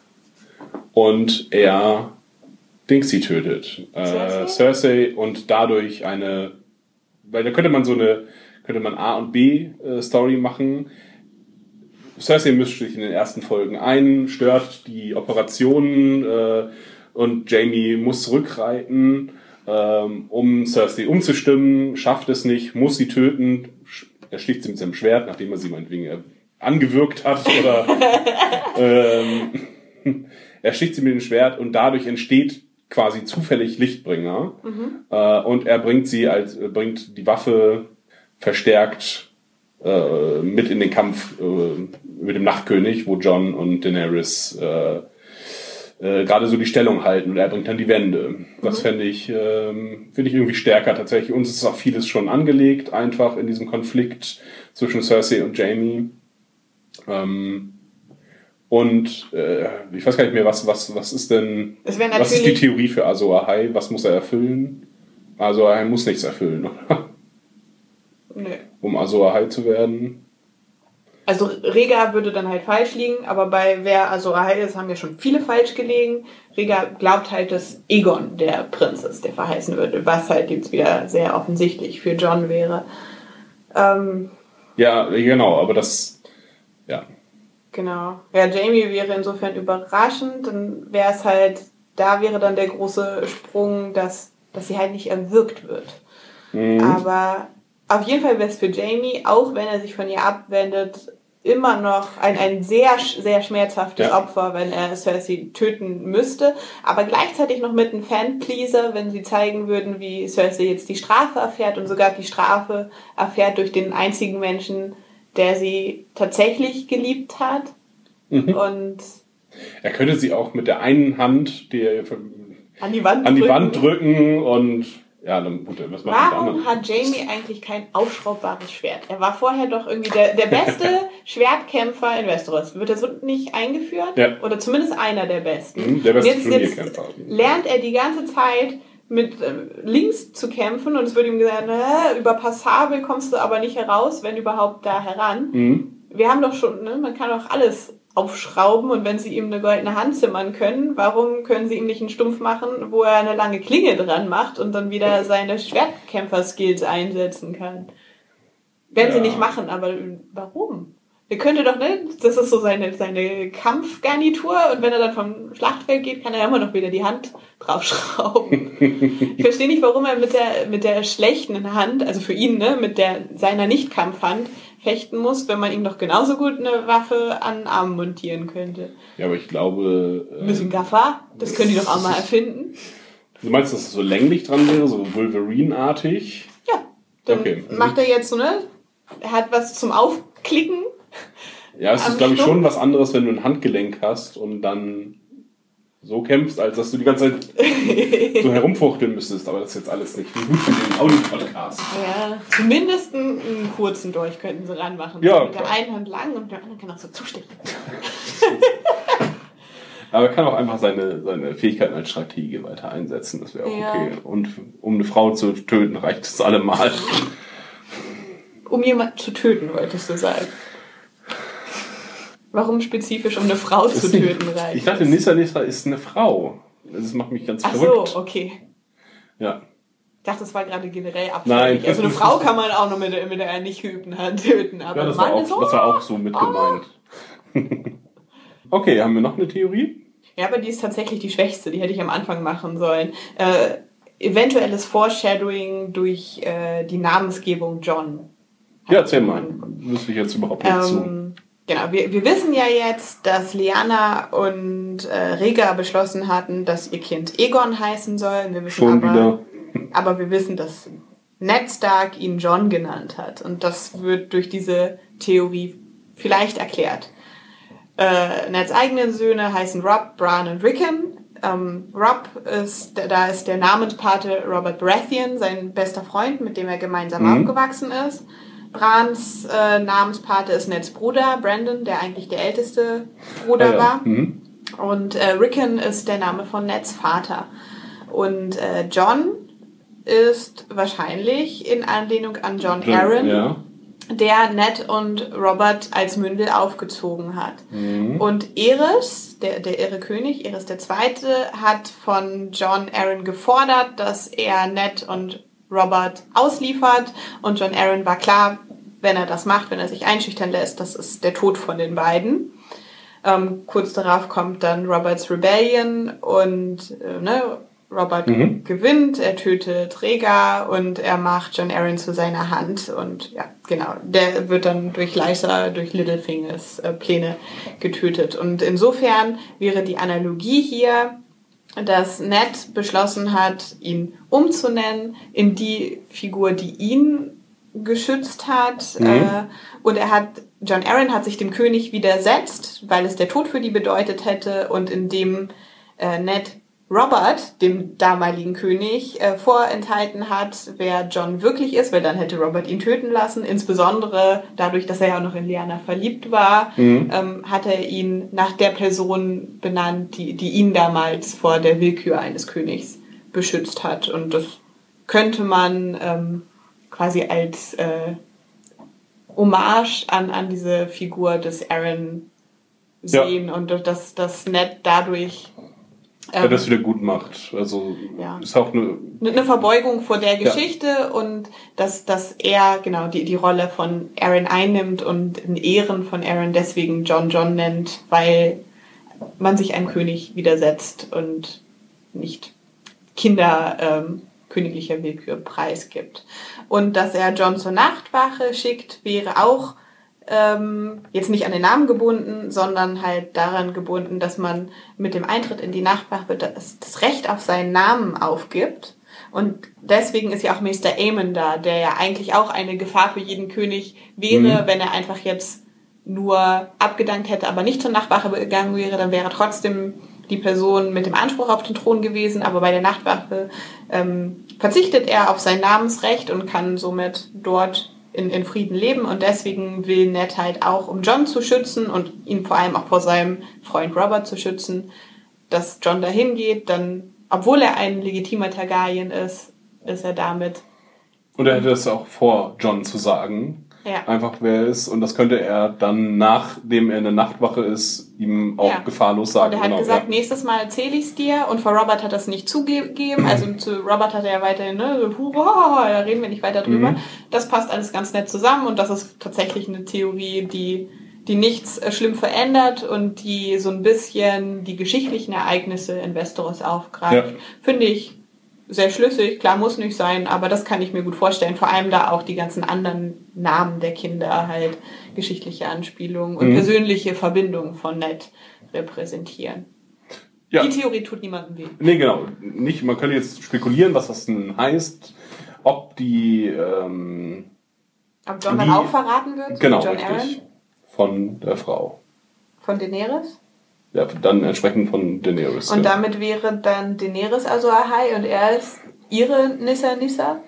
und er Dingsy tötet. Cersei? Äh, Cersei und dadurch eine... Weil da könnte man so eine... könnte man A- und B-Story machen. Cersei mischt sich in den ersten Folgen ein, stört die Operationen äh, und Jaime muss zurückreiten, ähm, um Cersei umzustimmen, schafft es nicht, muss sie töten, er sticht sie mit seinem Schwert, nachdem er sie meinetwegen angewürgt hat, oder ähm, er sticht sie mit dem Schwert und dadurch entsteht quasi zufällig Lichtbringer mhm. äh, und er bringt sie als bringt die Waffe verstärkt äh, mit in den Kampf äh, mit dem Nachtkönig, wo Jon und Daenerys äh, äh, gerade so die Stellung halten und er bringt dann die Wende. Das mhm. fände ich, äh, finde ich irgendwie stärker tatsächlich. Uns ist auch vieles schon angelegt, einfach in diesem Konflikt zwischen Cersei und Jaime. Ähm, und äh, ich weiß gar nicht mehr, was, was, was ist denn, was ist die Theorie für Azor Ahai? Was muss er erfüllen? Azor Ahai muss nichts erfüllen, oder? Nee. Um Azor Ahai zu werden. Also Rhaegar würde dann halt falsch liegen, aber bei wer Azor Ahai ist, haben ja schon viele falsch gelegen. Rhaegar glaubt halt, dass Aegon der Prinz ist, der verheißen würde, was halt jetzt wieder sehr offensichtlich für Jon wäre. Ähm, ja, genau, aber das, ja. Genau. Ja, Jaime wäre insofern überraschend, dann wäre es halt, da wäre dann der große Sprung, dass, dass sie halt nicht erwürgt wird. Mhm. Aber auf jeden Fall wäre es für Jaime, auch wenn er sich von ihr abwendet, immer noch ein, ein sehr, sehr schmerzhaftes Ja. Opfer, wenn er Cersei töten müsste, aber gleichzeitig noch mit einem Fan-Pleaser, wenn sie zeigen würden, wie Cersei jetzt die Strafe erfährt und sogar die Strafe erfährt durch den einzigen Menschen, der sie tatsächlich geliebt hat. Mhm. Und Er könnte sie auch mit der einen Hand die, an die Wand an die drücken. Wand drücken und ja, dann gut, was macht mit Warum anderen? hat Jaime eigentlich kein aufschraubbares Schwert? Er war vorher doch irgendwie der, der beste Schwertkämpfer in Westeros. Wird er so nicht eingeführt? Ja. Oder zumindest einer der besten. Mhm, der beste Und jetzt, jetzt Turnierkämpfer. lernt er die ganze Zeit mit äh, links zu kämpfen und es wird ihm gesagt, na, über passabel kommst du aber nicht heraus, wenn überhaupt da heran. Mhm. Wir haben doch schon, ne, man kann doch alles aufschrauben und wenn sie ihm eine goldene Hand zimmern können, warum können sie ihm nicht einen Stumpf machen, wo er eine lange Klinge dran macht und dann wieder seine Schwertkämpfer-Skills einsetzen kann? Werden sie Ja. nicht machen, aber warum? Er könnte doch, ne, das ist so seine, seine Kampfgarnitur und wenn er dann vom Schlachtfeld geht, kann er immer noch wieder die Hand draufschrauben. Ich verstehe nicht, warum er mit der, mit der schlechten Hand, also für ihn, ne, mit der, seiner Nicht-Kampfhand fechten muss, wenn man ihm doch genauso gut eine Waffe an den Arm montieren könnte. Ja, aber ich glaube... Ein bisschen Gaffer, das können die doch auch mal erfinden. Du meinst, dass es so länglich dran wäre, so Wolverine-artig? Ja, dann Okay. macht er jetzt so, ne, er hat was zum Aufklicken. Ja, es Am ist, glaube ich, Stumpf? schon was anderes, wenn du ein Handgelenk hast und dann so kämpfst, als dass du die ganze Zeit so herumfuchteln müsstest. Aber das ist jetzt alles nicht gut für den Audio-Podcast. Ja, zumindest einen, einen kurzen Dolch könnten sie ranmachen. Ja, mit der klar. einen Hand lang und mit der anderen kann auch so zustechen. Aber er kann auch einfach seine, seine Fähigkeiten als Strategie weiter einsetzen. Das wäre auch Ja. okay. Und um eine Frau zu töten, reicht es allemal. Um jemanden zu töten, wolltest du sagen. Warum spezifisch um eine Frau zu töten reicht? Ich dachte, Nissa Nissa ist eine Frau. Das macht mich ganz Ach verrückt. so, okay. Ja. Ich dachte, das war gerade generell abfällig. Nein. Also eine Frau kann man auch noch mit der, mit der nicht geübten Hand töten, aber Ja, das ein war, Mann auch, ist so. das war auch so mit gemeint. Okay, haben wir noch eine Theorie? Ja, aber die ist tatsächlich die schwächste. Die hätte ich am Anfang machen sollen. Äh, eventuelles Foreshadowing durch äh, die Namensgebung John. Ja, erzähl mal. Wüsste ich jetzt überhaupt nicht zu. Ähm, genau, wir, wir wissen ja jetzt, dass Lyanna und äh, Rhaegar beschlossen hatten, dass ihr Kind Aegon heißen soll. Wir wissen Schon aber, wieder. aber wir wissen, dass Ned Stark ihn John genannt hat. Und das wird durch diese Theorie vielleicht erklärt. Äh, Neds eigene Söhne heißen Robb, Bran und Rickon. Ähm, Robb ist, da ist der Namenspate Robert Baratheon, sein bester Freund, mit dem er gemeinsam Mhm. aufgewachsen ist. Brans äh, Namenspate ist Neds Bruder, Brandon, der eigentlich der älteste Bruder Ah, ja. war. Mhm. Und äh, Rickon ist der Name von Neds Vater. Und äh, John ist wahrscheinlich in Anlehnung an John Arryn, Ja. der Ned und Robert als Mündel aufgezogen hat. Mhm. Und Aerys, der, der irre König, Aerys der Zweite, hat von John Arryn gefordert, dass er Ned und Robert ausliefert. Und John Arryn war klar, wenn er das macht, wenn er sich einschüchtern lässt, das ist der Tod von den beiden. Ähm, kurz darauf kommt dann Roberts Rebellion und äh, ne, Robert Mhm. gewinnt, er tötet Rhaegar und er macht John Arryn zu seiner Hand und ja, genau, der wird dann durch Lysa, durch Littlefingers äh, Pläne getötet. Und insofern wäre die Analogie hier, dass Ned beschlossen hat, ihn umzunennen in die Figur, die ihn geschützt hat. Mhm. Äh, und er hat, John Arryn hat sich dem König widersetzt, weil es der Tod für die bedeutet hätte und indem äh, Ned Robert, dem damaligen König, äh, vorenthalten hat, wer John wirklich ist, weil dann hätte Robert ihn töten lassen. Insbesondere dadurch, dass er ja auch noch in Lyanna verliebt war, Mhm. ähm, hat er ihn nach der Person benannt, die, die ihn damals vor der Willkür eines Königs beschützt hat. Und das könnte man ähm, quasi als äh, Hommage an, an diese Figur des Aaron sehen und dass das Ned dadurch Ja, das wieder gut macht. Also Ja. ist auch eine. eine Verbeugung vor der Geschichte und dass, dass er genau die, die Rolle von Aaron einnimmt und in Ehren von Aaron deswegen John John nennt, weil man sich einem König widersetzt und nicht Kinder ähm, königlicher Willkür preisgibt. Und dass er John zur Nachtwache schickt, wäre auch ähm, jetzt nicht an den Namen gebunden, sondern halt daran gebunden, dass man mit dem Eintritt in die Nachtwache das, das Recht auf seinen Namen aufgibt. Und deswegen ist ja auch Meister Aemon da, der ja eigentlich auch eine Gefahr für jeden König wäre, mhm. wenn er einfach jetzt nur abgedankt hätte, aber nicht zur Nachtwache gegangen wäre, dann wäre trotzdem die Person mit dem Anspruch auf den Thron gewesen, aber bei der Nachtwache ähm, verzichtet er auf sein Namensrecht und kann somit dort in, in Frieden leben, und deswegen will Ned halt auch, um Jon zu schützen und ihn vor allem auch vor seinem Freund Robert zu schützen, dass Jon dahin geht, dann, obwohl er ein legitimer Targaryen ist, ist er damit... Und er hätte es auch vor, Jon zu sagen, ja. einfach wer er ist, und das könnte er dann, nachdem er in der Nachtwache ist, ihm auch ja. gefahrlos sagen. Und er hat genau, gesagt, ja. nächstes Mal erzähle ich es dir, und vor Robert hat er es nicht zugegeben, also zu Robert hat er ja weiterhin, ne, so, hurra, da reden wir nicht weiter drüber. Mhm. Das passt alles ganz nett zusammen, und das ist tatsächlich eine Theorie, die, die nichts äh, schlimm verändert und die so ein bisschen die geschichtlichen Ereignisse in Westeros aufgreift. Ja. Finde ich sehr schlüssig, klar, muss nicht sein, aber das kann ich mir gut vorstellen, vor allem da auch die ganzen anderen Namen der Kinder halt geschichtliche Anspielungen und mhm. persönliche Verbindungen von Ned repräsentieren. Ja. Die Theorie tut niemandem weh. Nee, genau. Nicht, man könnte jetzt spekulieren, was das denn heißt, ob die... Ähm, ob Jon dann auch verraten wird? Genau, Jon richtig. Arryn? Von der Frau. Von Daenerys? Ja, dann entsprechend von Daenerys. Und ja. damit wäre dann Daenerys also Ahai und er ist ihre Nissa Nissa?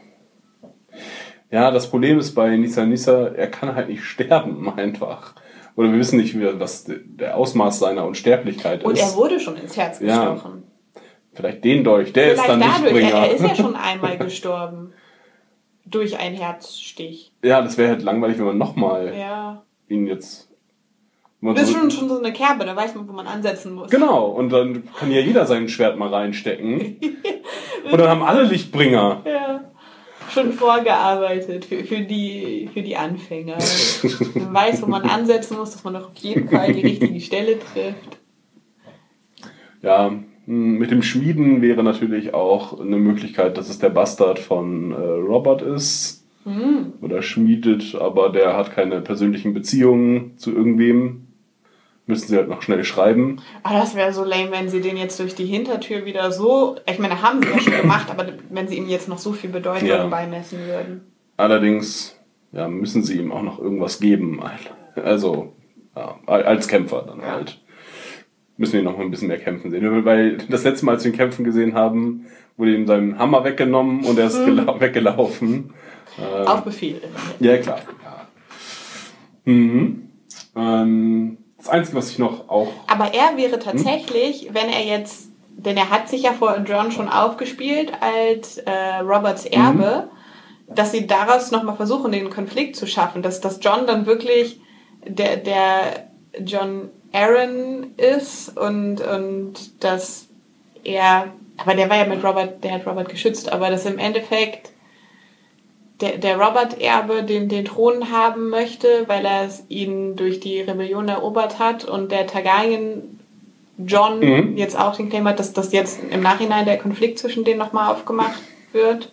Ja, das Problem ist bei Nissa Nissa, er kann halt nicht sterben einfach. Oder wir wissen nicht, was der Ausmaß seiner Unsterblichkeit und ist. Und er wurde schon ins Herz gestochen. Ja, vielleicht den Dolch, der vielleicht ist dann dadurch, Lichtbringer. Er, er ist ja schon einmal gestorben. Durch einen Herzstich. Ja, das wäre halt langweilig, wenn man nochmal ja. ihn jetzt... Das ist schon, schon so eine Kerbe, da weiß man, wo man ansetzen muss. Genau, und dann kann ja jeder sein Schwert mal reinstecken. Und dann haben alle Lichtbringer. Ja, schon vorgearbeitet für, für, die, für die Anfänger. Man weiß, wo man ansetzen muss, dass man doch auf jeden Fall die richtige Stelle trifft. Ja, mit dem Schmieden wäre natürlich auch eine Möglichkeit, dass es der Bastard von äh, Robert ist. Mhm. Oder schmiedet, aber der hat keine persönlichen Beziehungen zu irgendwem. Müssen sie halt noch schnell schreiben. Aber das wäre so lame, wenn sie den jetzt durch die Hintertür wieder so... Ich meine, haben sie ja schon gemacht, aber wenn sie ihm jetzt noch so viel Bedeutung ja. beimessen würden. Allerdings ja, müssen sie ihm auch noch irgendwas geben. Also ja, als Kämpfer dann ja. halt. Müssen wir ihn noch mal ein bisschen mehr kämpfen sehen. Weil das letzte Mal, als wir ihn kämpfen gesehen haben, wurde ihm sein Hammer weggenommen und er ist mhm. gela- weggelaufen. Auf Befehl. Ja, klar. Ja. Mhm. Ähm, das Einzige, was ich noch auch... Aber er wäre tatsächlich, hm? wenn er jetzt... Denn er hat sich ja vor Jon schon aufgespielt als äh, Roberts Erbe, mhm. dass sie daraus nochmal versuchen, den Konflikt zu schaffen. Dass, dass Jon dann wirklich der, der Jon Arryn ist und, und dass er... Aber der war ja mit Robert... Der hat Robert geschützt, aber dass im Endeffekt... Der, der Robert-Erbe den, den Thron haben möchte, weil er ihn durch die Rebellion erobert hat, und der Targaryen Jon mhm. jetzt auch den Claim hat, dass das jetzt im Nachhinein der Konflikt zwischen denen nochmal aufgemacht wird.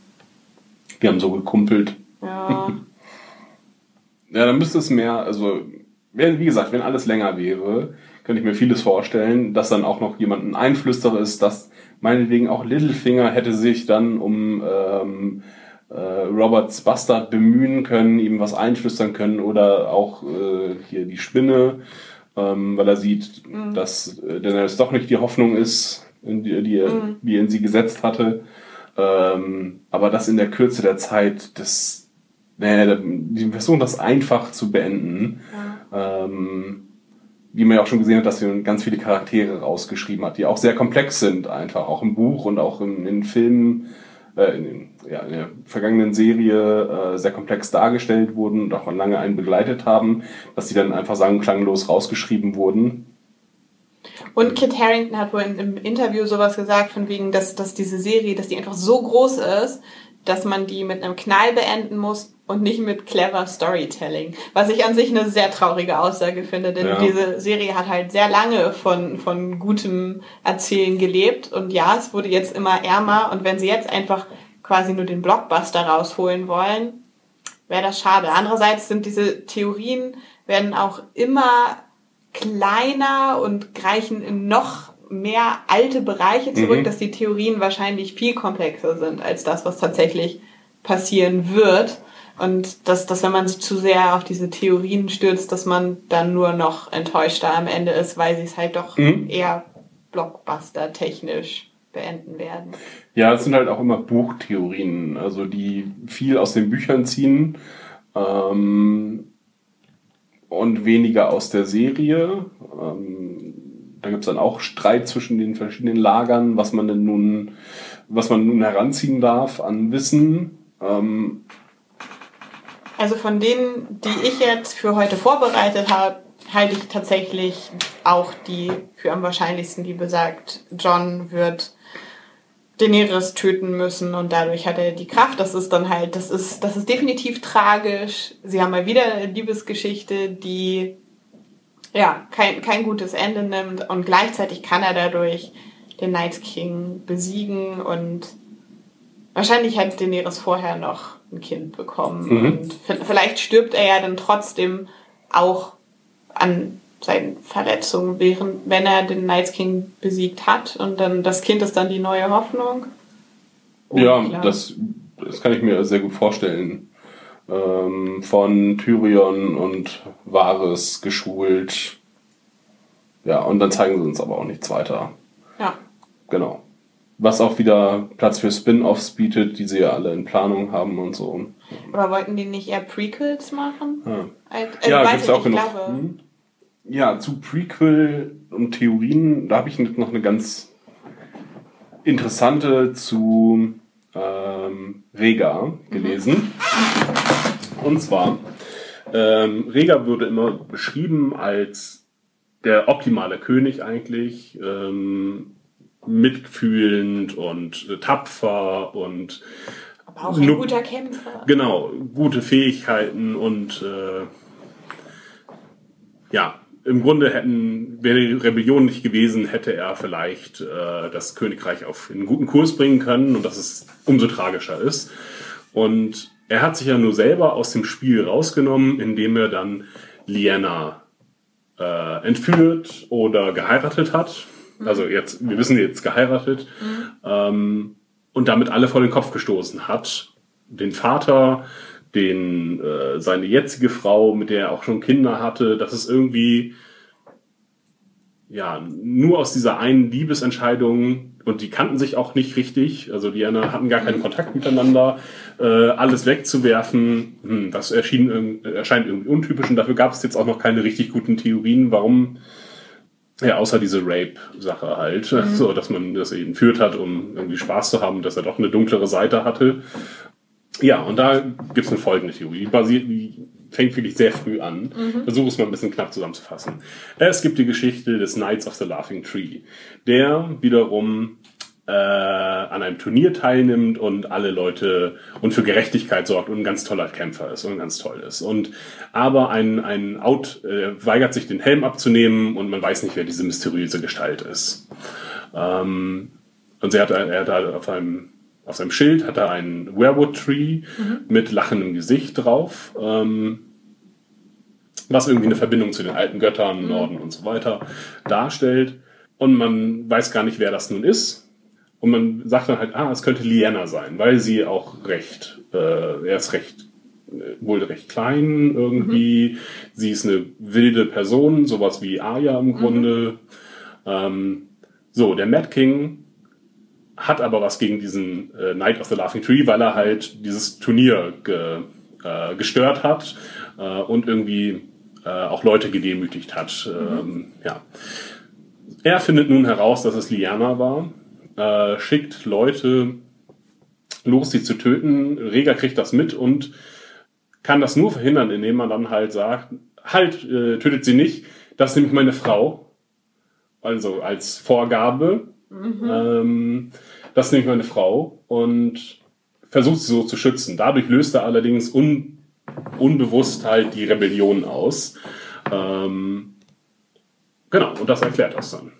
Wir haben so gekumpelt. Ja. Ja, dann müsste es mehr, also, wenn, wie gesagt, wenn alles länger wäre, könnte ich mir vieles vorstellen, dass dann auch noch jemand ein Einflüsterer ist, dass meinetwegen auch Littlefinger hätte sich dann um ähm, Roberts Bastard bemühen können, ihm was einflüstern können, oder auch äh, hier die Spinne, ähm, weil er sieht, mhm. dass äh, Daenerys doch nicht die Hoffnung ist, in die, die, mhm. die er in sie gesetzt hatte. Ähm, aber das in der Kürze der Zeit, das, nee, die versuchen das einfach zu beenden. Ja. Ähm, wie man ja auch schon gesehen hat, dass sie ganz viele Charaktere rausgeschrieben hat, die auch sehr komplex sind, einfach auch im Buch und auch in, in Filmen. In, den, ja, in der vergangenen Serie äh, sehr komplex dargestellt wurden und auch lange einen begleitet haben, dass die dann einfach sang- und klanglos rausgeschrieben wurden. Und Kit Harington hat wohl in, im Interview sowas gesagt, von wegen, dass, dass diese Serie, dass die einfach so groß ist, dass man die mit einem Knall beenden muss und nicht mit clever Storytelling. Was ich an sich eine sehr traurige Aussage finde, denn ja. diese Serie hat halt sehr lange von, von gutem Erzählen gelebt, und ja, es wurde jetzt immer ärmer, und wenn sie jetzt einfach quasi nur den Blockbuster rausholen wollen, wäre das schade. Andererseits sind diese Theorien, werden auch immer kleiner und reichen in noch mehr alte Bereiche zurück, mhm. dass die Theorien wahrscheinlich viel komplexer sind als das, was tatsächlich passieren wird. Und dass, dass wenn man sich zu sehr auf diese Theorien stürzt, dass man dann nur noch enttäuschter am Ende ist, weil sie es halt doch mhm. eher Blockbuster-technisch beenden werden. Ja, es sind halt auch immer Buchtheorien, also die viel aus den Büchern ziehen ähm, und weniger aus der Serie. Ähm, da gibt es dann auch Streit zwischen den verschiedenen Lagern, was man denn nun, was man nun heranziehen darf an Wissen. Ähm, Also von denen, die ich jetzt für heute vorbereitet habe, halte ich tatsächlich auch die für am wahrscheinlichsten, die besagt, Jon wird Daenerys töten müssen und dadurch hat er die Kraft. Das ist dann halt, das ist, das ist definitiv tragisch. Sie haben mal wieder eine Liebesgeschichte, die ja kein, kein gutes Ende nimmt und gleichzeitig kann er dadurch den Night King besiegen und wahrscheinlich hat Daenerys vorher noch ein Kind bekommen. Mhm. Und vielleicht stirbt er ja dann trotzdem auch an seinen Verletzungen, während, wenn er den Night King besiegt hat. Und dann das Kind ist dann die neue Hoffnung. Und ja, das, das kann ich mir sehr gut vorstellen. Ähm, von Tyrion und Varys geschult. Ja, und dann zeigen sie uns aber auch nichts weiter. Ja. Genau. Was auch wieder Platz für Spin-Offs bietet, die sie ja alle in Planung haben und so. Aber wollten die nicht eher Prequels machen? Ja, äh, ja weiß gibt's ich auch genug. Glaube. Hm? Ja, zu Prequel und Theorien, da habe ich noch eine ganz interessante zu ähm, Rhaegar gelesen. Mhm. Und zwar, ähm, Rhaegar wurde immer beschrieben als der optimale König eigentlich, ähm, mitfühlend und äh, tapfer und aber auch ein nur, guter Kämpfer. Genau, gute Fähigkeiten und äh, ja, im Grunde hätten, wäre die Rebellion nicht gewesen, hätte er vielleicht äh, das Königreich auf einen guten Kurs bringen können und dass es umso tragischer ist. Und er hat sich ja nur selber aus dem Spiel rausgenommen, indem er dann Lyanna äh, entführt oder geheiratet hat. Also jetzt, wir wissen jetzt geheiratet, mhm. ähm, und damit alle vor den Kopf gestoßen hat. Den Vater, den äh, seine jetzige Frau, mit der er auch schon Kinder hatte, das ist irgendwie ja nur aus dieser einen Liebesentscheidung, und die kannten sich auch nicht richtig, also die hatten gar keinen Kontakt miteinander, äh, alles wegzuwerfen, hm, das erschien, erscheint irgendwie untypisch, und dafür gab es jetzt auch noch keine richtig guten Theorien, warum. Ja, außer diese Rape-Sache halt, mhm. so, dass man das eben entführt hat, um irgendwie Spaß zu haben, dass er doch eine dunklere Seite hatte. Ja, und da gibt es eine folgende Theorie, die, basiert, die fängt wirklich sehr früh an. Mhm. Versuche es mal ein bisschen knapp zusammenzufassen. Es gibt die Geschichte des Knights of the Laughing Tree, der wiederum äh, an einem Turnier teilnimmt und alle Leute und für Gerechtigkeit sorgt und ein ganz toller Kämpfer ist und ganz toll ist. Und aber ein, ein Out äh, weigert sich, den Helm abzunehmen und man weiß nicht, wer diese mysteriöse Gestalt ist. Ähm, und sie hat, er hat auf einem, auf seinem Schild hat er einen Werewood-Tree mhm. mit lachendem Gesicht drauf, ähm, was irgendwie eine Verbindung zu den alten Göttern, mhm. Norden und so weiter darstellt. Und man weiß gar nicht, wer das nun ist. Und man sagt dann halt, ah, es könnte Lyanna sein, weil sie auch recht, äh, er ist recht, äh, wohl recht klein irgendwie. Mhm. Sie ist eine wilde Person, sowas wie Arya im Grunde. Mhm. Ähm, so, der Mad King hat aber was gegen diesen äh, Knight of the Laughing Tree, weil er halt dieses Turnier ge, äh, gestört hat äh, und irgendwie äh, auch Leute gedemütigt hat. Mhm. Ähm, ja. Er findet nun heraus, dass es Lyanna war. Äh, schickt Leute los, sie zu töten. Rhaegar kriegt das mit und kann das nur verhindern, indem man dann halt sagt, halt, äh, tötet sie nicht, das ist nämlich meine Frau. Also als Vorgabe. Mhm. Ähm, das ist nämlich meine Frau und versucht sie so zu schützen. Dadurch löst er allerdings un, unbewusst halt die Rebellion aus. Ähm, genau, und das erklärt das dann.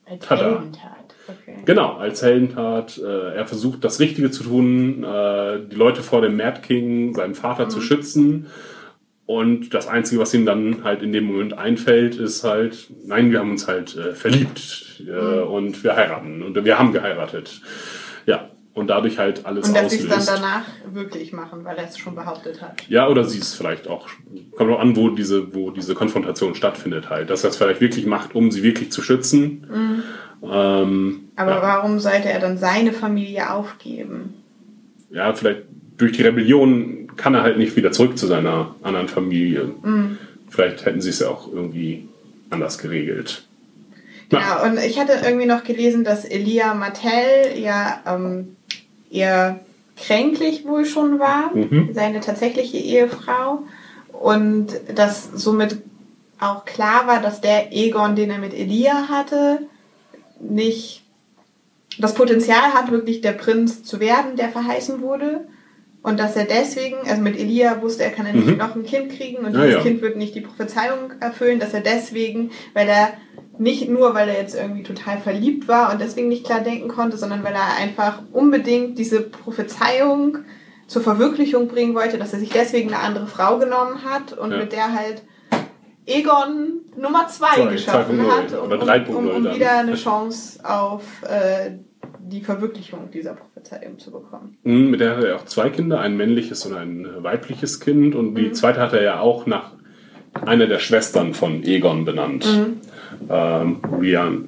Als Tada. Heldentat. Okay. Genau, als Heldentat. Äh, er versucht, das Richtige zu tun, äh, die Leute vor dem Mad King, seinem Vater, mhm. zu schützen. Und das Einzige, was ihm dann halt in dem Moment einfällt, ist halt, nein, wir haben uns halt äh, verliebt äh, mhm. und wir heiraten. Und wir haben geheiratet. Ja, und dadurch halt alles auslöst. Und dass sie es dann danach wirklich machen, weil er es schon behauptet hat. Ja, oder sie es vielleicht auch, kommt auch an, wo diese, wo diese Konfrontation stattfindet halt. Dass er es vielleicht wirklich macht, um sie wirklich zu schützen. Mhm. Ähm, Aber ja. warum sollte er dann seine Familie aufgeben? Ja, vielleicht durch die Rebellion kann er halt nicht wieder zurück zu seiner anderen Familie. Mhm. Vielleicht hätten sie es ja auch irgendwie anders geregelt. Genau, ja, und ich hatte irgendwie noch gelesen, dass Elia Martell ja ähm, eher kränklich wohl schon war, mhm. seine tatsächliche Ehefrau. Und dass somit auch klar war, dass der Aegon, den er mit Elia hatte, nicht das Potenzial hat, wirklich der Prinz zu werden, der verheißen wurde. Und dass er deswegen, also mit Elia wusste er, kann er nicht mhm. noch ein Kind kriegen und ja, dieses ja. Kind wird nicht die Prophezeiung erfüllen, dass er deswegen, weil er nicht nur, weil er jetzt irgendwie total verliebt war und deswegen nicht klar denken konnte, sondern weil er einfach unbedingt diese Prophezeiung zur Verwirklichung bringen wollte, dass er sich deswegen eine andere Frau genommen hat und ja. mit der halt Egon Nummer zwei Sorry, geschaffen zwei hat, Punkt um, null. Oder drei Punkt null um, um dann. wieder eine Chance auf äh, die Verwirklichung dieser Prophezeiung zu bekommen. Mhm, mit der hatte er auch zwei Kinder, ein männliches und ein weibliches Kind. Und die mhm. zweite hat er ja auch nach einer der Schwestern von Aegon benannt. Mhm. Ähm, Rian,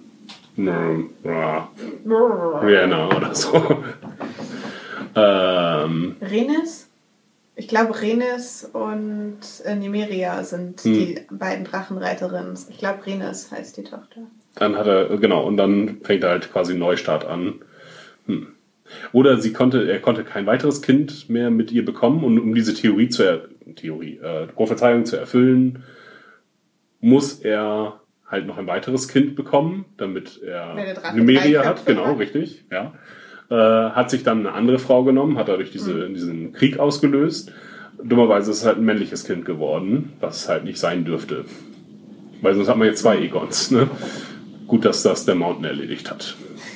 Rihanna oder so. ähm, Rhaenys? Ich glaube, Rhaenys und äh, Nymeria sind hm. die beiden Drachenreiterinnen. Ich glaube, Rhaenys heißt die Tochter. Dann hat er, genau, und dann fängt er halt quasi einen Neustart an. Hm. Oder sie konnte, er konnte kein weiteres Kind mehr mit ihr bekommen und um diese Theorie zu er, Theorie, äh, Prophezeiung zu erfüllen, muss er halt noch ein weiteres Kind bekommen, damit er Nymeria hat. Genau, hat. richtig, ja. Äh, hat sich dann eine andere Frau genommen, hat dadurch diese, mhm. diesen Krieg ausgelöst. Dummerweise ist es halt ein männliches Kind geworden, was halt nicht sein dürfte. Weil sonst hat man jetzt zwei Aegons, ne? Gut, dass das der Mountain erledigt hat.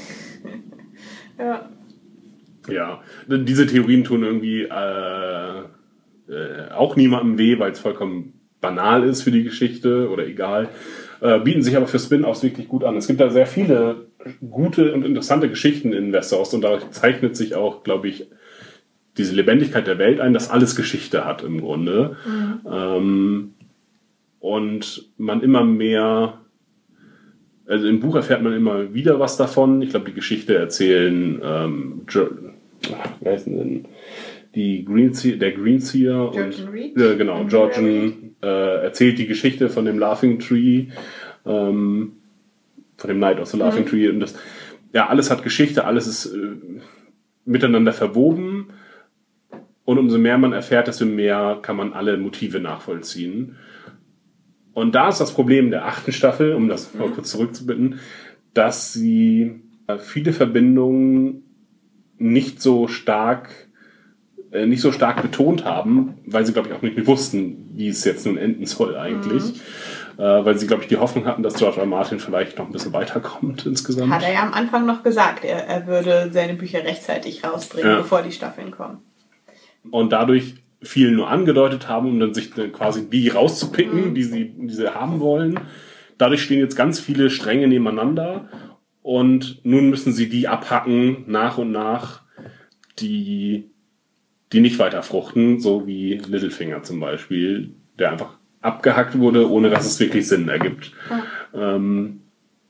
Ja. Ja, diese Theorien tun irgendwie äh, äh, auch niemandem weh, weil es vollkommen banal ist für die Geschichte oder egal. Äh, bieten sich aber für Spin-Offs wirklich gut an. Es gibt da sehr viele gute und interessante Geschichten in Westeros und dadurch zeichnet sich auch, glaube ich, diese Lebendigkeit der Welt ein, dass alles Geschichte hat im Grunde. Mhm. Ähm, und man immer mehr, also im Buch erfährt man immer wieder was davon. Ich glaube, die Geschichte erzählen ähm, jo- wer heißt denn? Die Greenseer, der Greenseer Georgian und Reed? äh, genau, Georgian äh, erzählt die Geschichte von dem Laughing Tree, ähm, von dem Night of the Laughing mhm. Tree und das, ja, alles hat Geschichte, alles ist äh, miteinander verwoben und umso mehr man erfährt, desto mehr kann man alle Motive nachvollziehen. Und da ist das Problem der achten Staffel, um das mhm. mal kurz zurückzubitten, dass sie äh, viele Verbindungen nicht so stark äh, nicht so stark betont haben, weil sie, glaube ich, auch nicht wussten, wie es jetzt nun enden soll eigentlich. Mhm. Äh, weil sie, glaube ich, die Hoffnung hatten, dass George R. R. Martin vielleicht noch ein bisschen weiterkommt insgesamt. Hat er ja am Anfang noch gesagt, er, er würde seine Bücher rechtzeitig rausbringen, ja. bevor die Staffeln kommen. Und dadurch viel nur angedeutet haben, um dann sich quasi die rauszupicken, mhm. die, sie, die sie haben wollen. Dadurch stehen jetzt ganz viele Stränge nebeneinander und nun müssen sie die abhacken, nach und nach, die, die nicht weiter fruchten, so wie Littlefinger zum Beispiel, der einfach abgehackt wurde, ohne dass es wirklich Sinn ergibt. Ja. Ähm,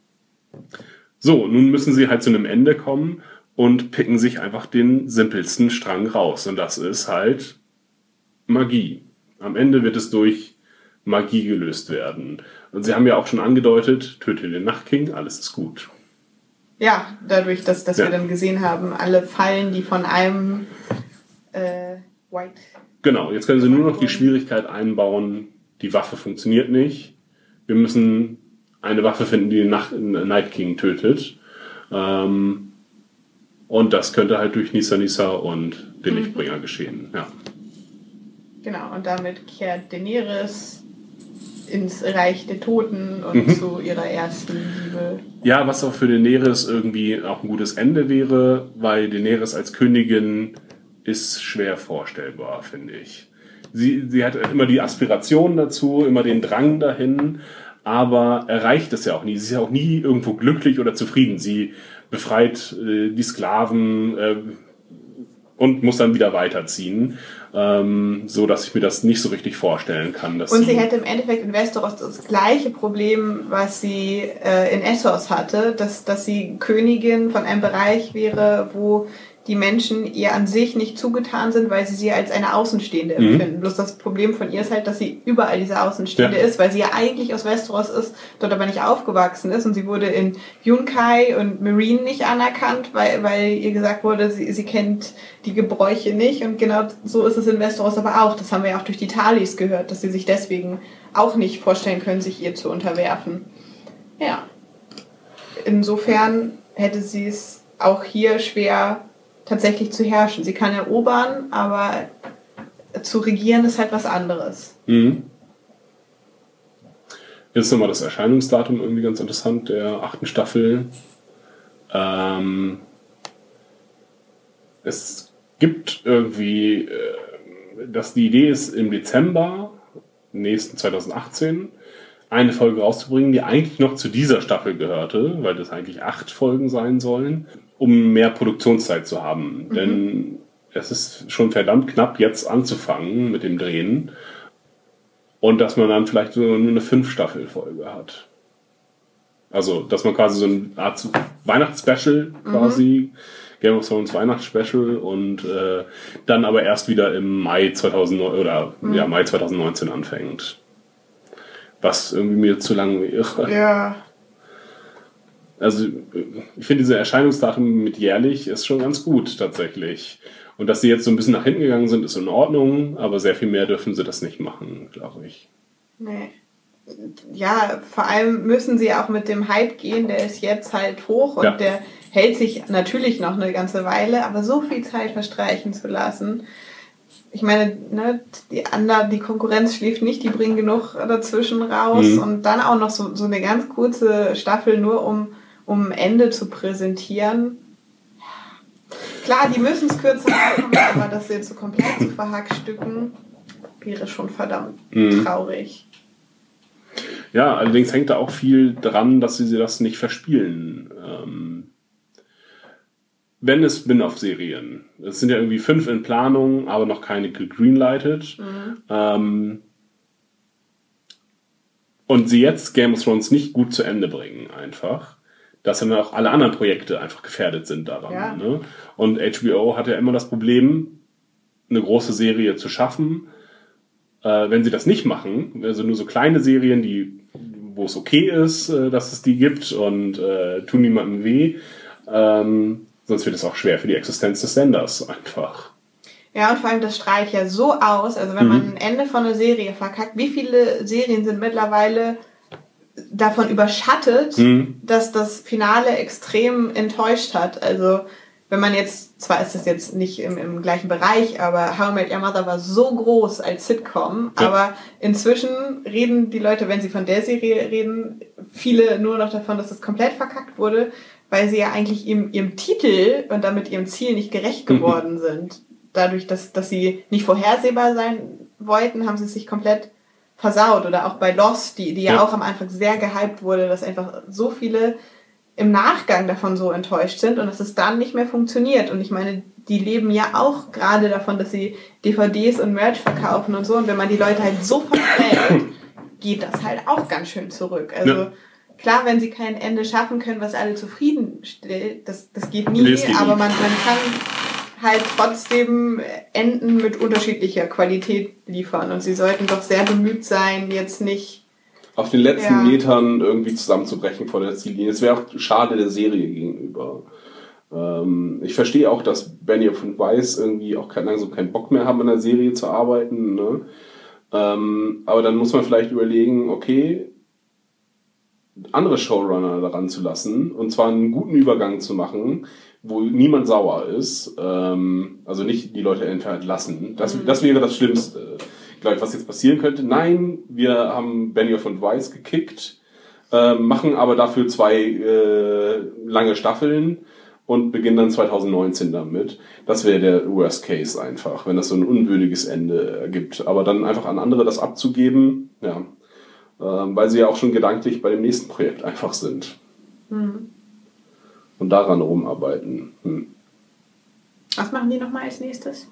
so, nun müssen sie halt zu einem Ende kommen und picken sich einfach den simpelsten Strang raus. Und das ist halt Magie. Am Ende wird es durch Magie gelöst werden. Und sie haben ja auch schon angedeutet, töte den Nachtking, alles ist gut. Ja, dadurch, dass, dass ja. wir dann gesehen haben, alle Fallen, die von einem äh, White... Genau, jetzt können sie nur noch die Schwierigkeit einbauen, die Waffe funktioniert nicht. Wir müssen eine Waffe finden, die den Nacht, Night King tötet. Ähm, und das könnte halt durch Nissa Nissa und den mhm. Lichtbringer geschehen. Ja. Genau, und damit kehrt Daenerys ins Reich der Toten und mhm. zu ihrer ersten Liebe. Ja, was auch für Daenerys irgendwie auch ein gutes Ende wäre, weil Daenerys als Königin ist schwer vorstellbar, finde ich. Sie, sie hat immer die Aspiration dazu, immer den Drang dahin, aber erreicht es ja auch nie. Sie ist ja auch nie irgendwo glücklich oder zufrieden. Sie befreit äh, die Sklaven äh, und muss dann wieder weiterziehen, ähm, so dass ich mir das nicht so richtig vorstellen kann. Dass und sie, sie hätte im Endeffekt in Westeros das gleiche Problem, was sie äh, in Essos hatte, dass, dass sie Königin von einem Bereich wäre, wo die Menschen ihr an sich nicht zugetan sind, weil sie sie als eine Außenstehende empfinden. Mhm. Bloß das Problem von ihr ist halt, dass sie überall diese Außenstehende ja. ist, weil sie ja eigentlich aus Westeros ist, dort aber nicht aufgewachsen ist und sie wurde in Yunkai und Meereen nicht anerkannt, weil, weil ihr gesagt wurde, sie, sie kennt die Gebräuche nicht und genau so ist es in Westeros aber auch. Das haben wir ja auch durch die Talis gehört, dass sie sich deswegen auch nicht vorstellen können, sich ihr zu unterwerfen. Ja. Insofern hätte sie es auch hier schwer tatsächlich zu herrschen. Sie kann erobern, aber zu regieren ist halt was anderes. Mhm. Jetzt nochmal das Erscheinungsdatum irgendwie ganz interessant, der achten Staffel. Ähm, es gibt irgendwie, äh, dass die Idee ist, im Dezember nächsten zwanzig achtzehn eine Folge rauszubringen, die eigentlich noch zu dieser Staffel gehörte, weil das eigentlich acht Folgen sein sollen, um mehr Produktionszeit zu haben. Mhm. Denn es ist schon verdammt knapp, jetzt anzufangen mit dem Drehen. Und dass man dann vielleicht so nur eine Fünf-Staffel-Folge hat. Also, dass man quasi so eine Art Weihnachtsspecial quasi, mhm. Game of Thrones Weihnachtsspecial und äh, dann aber erst wieder im Mai zweitausendneun oder mhm. ja, Mai zweitausendneunzehn anfängt. Was irgendwie mir zu lang wäre. Ja. Also ich finde diese Erscheinungsdatum mit jährlich ist schon ganz gut tatsächlich. Und dass sie jetzt so ein bisschen nach hinten gegangen sind, ist in Ordnung, aber sehr viel mehr dürfen sie das nicht machen, glaube ich. Nee. Ja, vor allem müssen sie auch mit dem Hype gehen, der ist jetzt halt hoch und ja. der hält sich natürlich noch eine ganze Weile, aber so viel Zeit verstreichen zu lassen. Ich meine, ne, die anderen, die Konkurrenz schläft nicht, die bringen genug dazwischen raus mhm. und dann auch noch so, so eine ganz kurze Staffel nur um, um Ende zu präsentieren. Klar, die müssen es kürzer machen, aber das jetzt so komplett zu verhackstücken, wäre schon verdammt mhm. traurig. Ja, allerdings hängt da auch viel dran, dass sie das nicht verspielen. Ähm, wenn es Spin-off-Serien, es sind ja irgendwie fünf in Planung, aber noch keine gegreenlightet. Mhm. Ähm, und sie jetzt Game of Thrones nicht gut zu Ende bringen, einfach, dass dann auch alle anderen Projekte einfach gefährdet sind daran. Ja. Ne? Und H B O hat ja immer das Problem, eine große Serie zu schaffen. Äh, wenn sie das nicht machen, also nur so kleine Serien, die, wo es okay ist, äh, dass es die gibt und äh, tun niemandem weh, ähm, sonst wird es auch schwer für die Existenz des Senders einfach. Ja, und vor allem das strahlt ja so aus, also wenn mhm. man ein Ende von einer Serie verkackt, wie viele Serien sind mittlerweile davon überschattet, mhm. dass das Finale extrem enttäuscht hat. Also wenn man jetzt, zwar ist das jetzt nicht im, im gleichen Bereich, aber How I Met Your Mother war so groß als Sitcom, ja. aber inzwischen reden die Leute, wenn sie von der Serie reden, viele nur noch davon, dass das komplett verkackt wurde, weil sie ja eigentlich ihrem, ihrem Titel und damit ihrem Ziel nicht gerecht geworden mhm. sind. Dadurch, dass, dass sie nicht vorhersehbar sein wollten, haben sie sich komplett versaut. Oder auch bei Lost, die, die ja. ja auch am Anfang sehr gehypt wurde, dass einfach so viele im Nachgang davon so enttäuscht sind und dass es dann nicht mehr funktioniert. Und ich meine, die leben ja auch gerade davon, dass sie D V Ds und Merch verkaufen und so. Und wenn man die Leute halt so verfällt, geht das halt auch ganz schön zurück. Also ja. klar, wenn sie kein Ende schaffen können, was alle zufriedenstellt, das, das geht nie, das geht aber man, man kann halt trotzdem Enden mit unterschiedlicher Qualität liefern. Und sie sollten doch sehr bemüht sein, jetzt nicht auf den letzten ja. Metern irgendwie zusammenzubrechen vor der Ziellinie. Es wäre auch schade der Serie gegenüber. Ähm, ich verstehe auch, dass Benioff und Weiss irgendwie auch kein, langsam keinen Bock mehr haben, an der Serie zu arbeiten. Ne? Ähm, aber dann muss man vielleicht überlegen, okay, andere Showrunner daran zu lassen und zwar einen guten Übergang zu machen, wo niemand sauer ist. Ähm, also nicht die Leute entlassen. Das, mhm. das wäre das Schlimmste. glaube ich, was jetzt passieren könnte. Nein, wir haben Benioff und Weiss gekickt, äh, machen aber dafür zwei äh, lange Staffeln und beginnen dann zwanzig neunzehn damit. Das wäre der Worst Case einfach, wenn das so ein unwürdiges Ende ergibt. Aber dann einfach an andere das abzugeben, ja, äh, weil sie ja auch schon gedanklich bei dem nächsten Projekt einfach sind. Mhm. Und daran rumarbeiten. Hm. Was machen die nochmal als nächstes?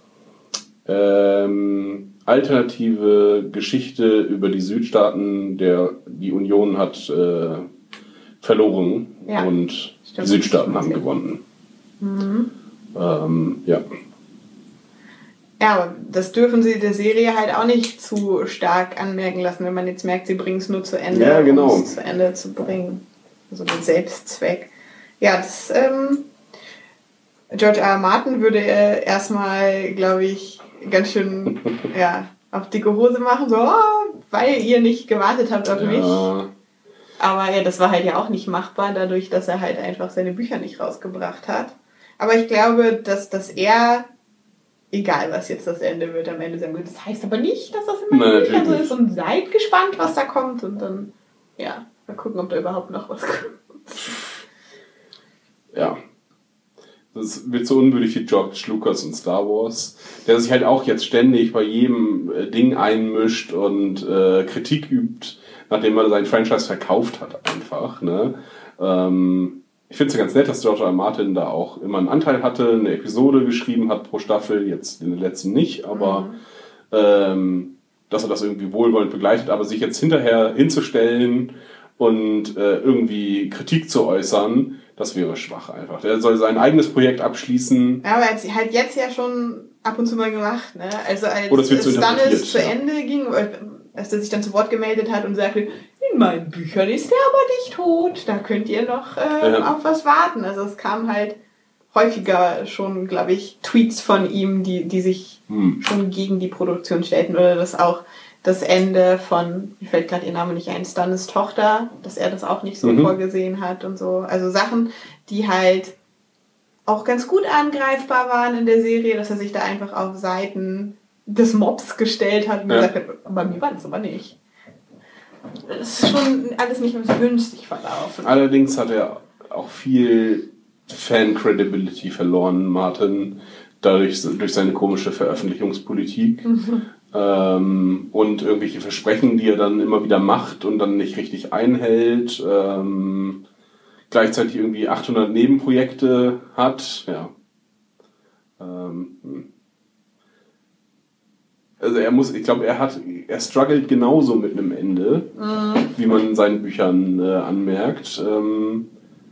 Ähm, alternative Geschichte über die Südstaaten. Der, die Union hat äh, verloren ja. und Stimmt, die Südstaaten haben gewonnen. Mhm. Ähm, ja. Ja, aber das dürfen sie der Serie halt auch nicht zu stark anmerken lassen, wenn man jetzt merkt, sie bringen es nur zu Ende, ja, genau. um es zu Ende zu bringen. Also den Selbstzweck. Ja, das, ähm, George R. R. Martin würde äh, erstmal, glaube ich, ganz schön, ja, auf dicke Hose machen, so, oh, weil ihr nicht gewartet habt auf ja. mich. Aber ja, das war halt ja auch nicht machbar, dadurch, dass er halt einfach seine Bücher nicht rausgebracht hat. Aber ich glaube, dass, dass er, egal was jetzt das Ende wird, am Ende sagen wird, das heißt aber nicht, dass das in meinen Büchern so ist und seid gespannt, was da kommt und dann, ja, mal gucken, ob da überhaupt noch was kommt. Ja. Das wird so unwürdig wie George Lucas und Star Wars, der sich halt auch jetzt ständig bei jedem äh, Ding einmischt und äh, Kritik übt, nachdem er sein Franchise verkauft hat einfach. Ne? Ähm, ich finde es ja ganz nett, dass George R. R. Martin da auch immer einen Anteil hatte, eine Episode geschrieben hat pro Staffel, jetzt in den letzten nicht, aber mhm. ähm, dass er das irgendwie wohlwollend begleitet, aber sich jetzt hinterher hinzustellen und äh, irgendwie Kritik zu äußern, das wäre schwach einfach. Der soll sein eigenes Projekt abschließen. Ja, aber er hat halt jetzt ja schon ab und zu mal gemacht, ne? Also als oh, das wird so Stannis zu ja. Ende ging, als er sich dann zu Wort gemeldet hat und sagte, in meinen Büchern ist der aber nicht tot, da könnt ihr noch äh, ja. auf was warten. Also es kam halt häufiger schon, glaube ich, Tweets von ihm, die, die sich hm. schon gegen die Produktion stellten oder das auch das Ende von, mir fällt gerade ihr Name nicht ein, Stannis Tochter, dass er das auch nicht so mhm. vorgesehen hat und so. Also Sachen, die halt auch ganz gut angreifbar waren in der Serie, dass er sich da einfach auf Seiten des Mobs gestellt hat und ja. gesagt hat, bei mir war das aber nicht. Das ist schon alles nicht mehr so günstig verlaufen. Allerdings hat er auch viel Fan-Credibility verloren, Martin, dadurch durch seine komische Veröffentlichungspolitik. Mhm. Ähm, und irgendwelche Versprechen, die er dann immer wieder macht und dann nicht richtig einhält. Ähm, gleichzeitig irgendwie achthundert Nebenprojekte hat. Ja. Ähm, also er muss, ich glaube, er hat, er struggelt genauso mit einem Ende, mhm. wie man in seinen Büchern äh, anmerkt. Ähm,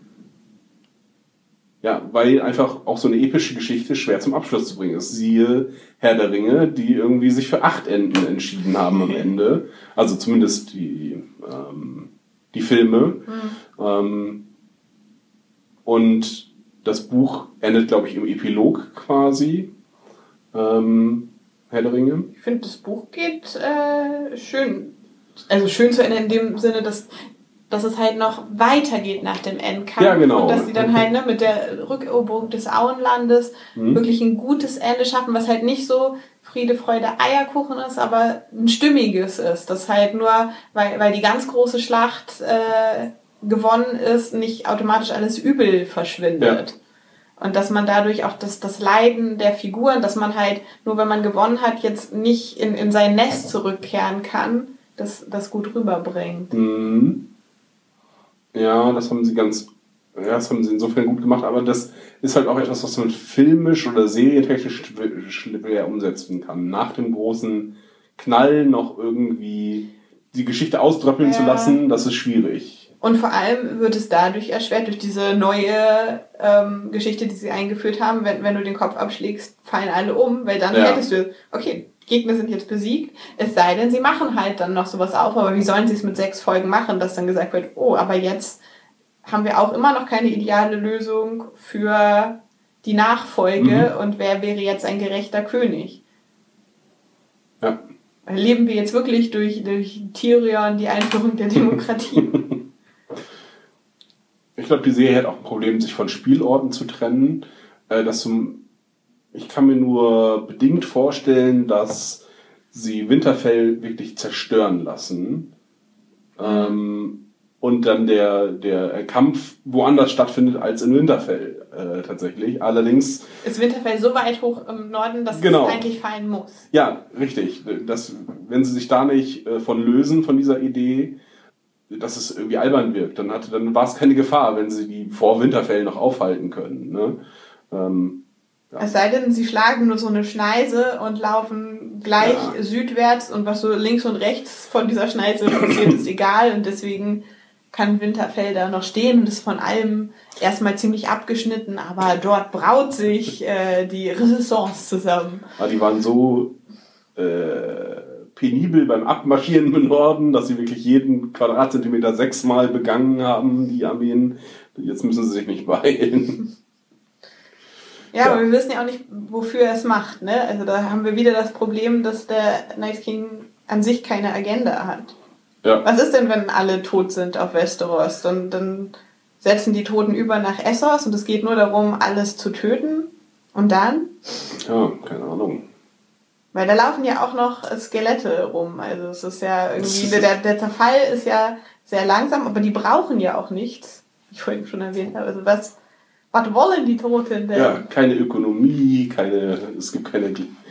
Ja, weil einfach auch so eine epische Geschichte schwer zum Abschluss zu bringen ist. Siehe Herr der Ringe, die irgendwie sich für acht Enden entschieden haben am Ende. Also zumindest die, ähm, die Filme. Mhm. Ähm, und das Buch endet, glaube ich, im Epilog quasi. Ähm, Herr der Ringe. Ich finde, das Buch geht äh, schön. Also schön zu Ende in dem Sinne, dass dass es halt noch weitergeht nach dem Endkampf. Ja, genau. Und dass sie dann halt ne, mit der Rückeroberung des Auenlandes mhm. wirklich ein gutes Ende schaffen, was halt nicht so Friede, Freude, Eierkuchen ist, aber ein stimmiges ist. Das halt nur, weil, weil die ganz große Schlacht äh, gewonnen ist, nicht automatisch alles Übel verschwindet. Ja. Und dass man dadurch auch das, das Leiden der Figuren, dass man halt, nur wenn man gewonnen hat, jetzt nicht in, in sein Nest zurückkehren kann, das, das gut rüberbringt. Mhm. Ja, das haben sie ganz, ja, das haben sie insofern gut gemacht, aber das ist halt auch etwas, was man filmisch oder serientechnisch schwer umsetzen kann. Nach dem großen Knall noch irgendwie die Geschichte ausdröppeln ja. zu lassen, das ist schwierig. Und vor allem wird es dadurch erschwert, durch diese neue ähm, Geschichte, die sie eingeführt haben, wenn, wenn du den Kopf abschlägst, fallen alle um, weil dann ja. hättest du, okay, Gegner sind jetzt besiegt, es sei denn, sie machen halt dann noch sowas auf, aber wie sollen sie es mit sechs Folgen machen, dass dann gesagt wird, oh, aber jetzt haben wir auch immer noch keine ideale Lösung für die Nachfolge mhm. und wer wäre jetzt ein gerechter König? Ja. Erleben wir jetzt wirklich durch, durch Tyrion die Einführung der Demokratie? Ich glaube, die Serie hat auch ein Problem, sich von Spielorten zu trennen, dass zum Ich kann mir nur bedingt vorstellen, dass sie Winterfell wirklich zerstören lassen. Ähm, und dann der, der Kampf woanders stattfindet als in Winterfell äh, tatsächlich. Allerdings ist Winterfell so weit hoch im Norden, dass genau. es eigentlich fallen muss. Ja, richtig. Das, wenn sie sich da nicht äh, von lösen, von dieser Idee, dass es irgendwie albern wirkt, dann, hatte, dann war es keine Gefahr, wenn sie die vor Winterfell noch aufhalten können. Ne? Ähm, ja. Es sei denn, sie schlagen nur so eine Schneise und laufen gleich ja. südwärts und was so links und rechts von dieser Schneise passiert, ist egal und deswegen kann Winterfell da noch stehen und ist von allem erstmal ziemlich abgeschnitten, aber dort braut sich äh, die Resistance zusammen. Aber die waren so äh, penibel beim Abmarschieren im Norden, dass sie wirklich jeden Quadratzentimeter sechsmal begangen haben, die Armeen. Jetzt müssen sie sich nicht beeilen. Ja, ja, aber wir wissen ja auch nicht, wofür er es macht. Ne? Also da haben wir wieder das Problem, dass der Night King an sich keine Agenda hat. Ja. Was ist denn, wenn alle tot sind auf Westeros? Und dann setzen die Toten über nach Essos und es geht nur darum, alles zu töten. Und dann? Ja, keine Ahnung. Weil da laufen ja auch noch Skelette rum. Also es ist ja irgendwie, der, der Zerfall ist ja sehr langsam, aber die brauchen ja auch nichts. Wie ich vorhin schon erwähnt habe. Also was, was wollen die Toten denn? Ja, keine Ökonomie, keine, es gibt keine...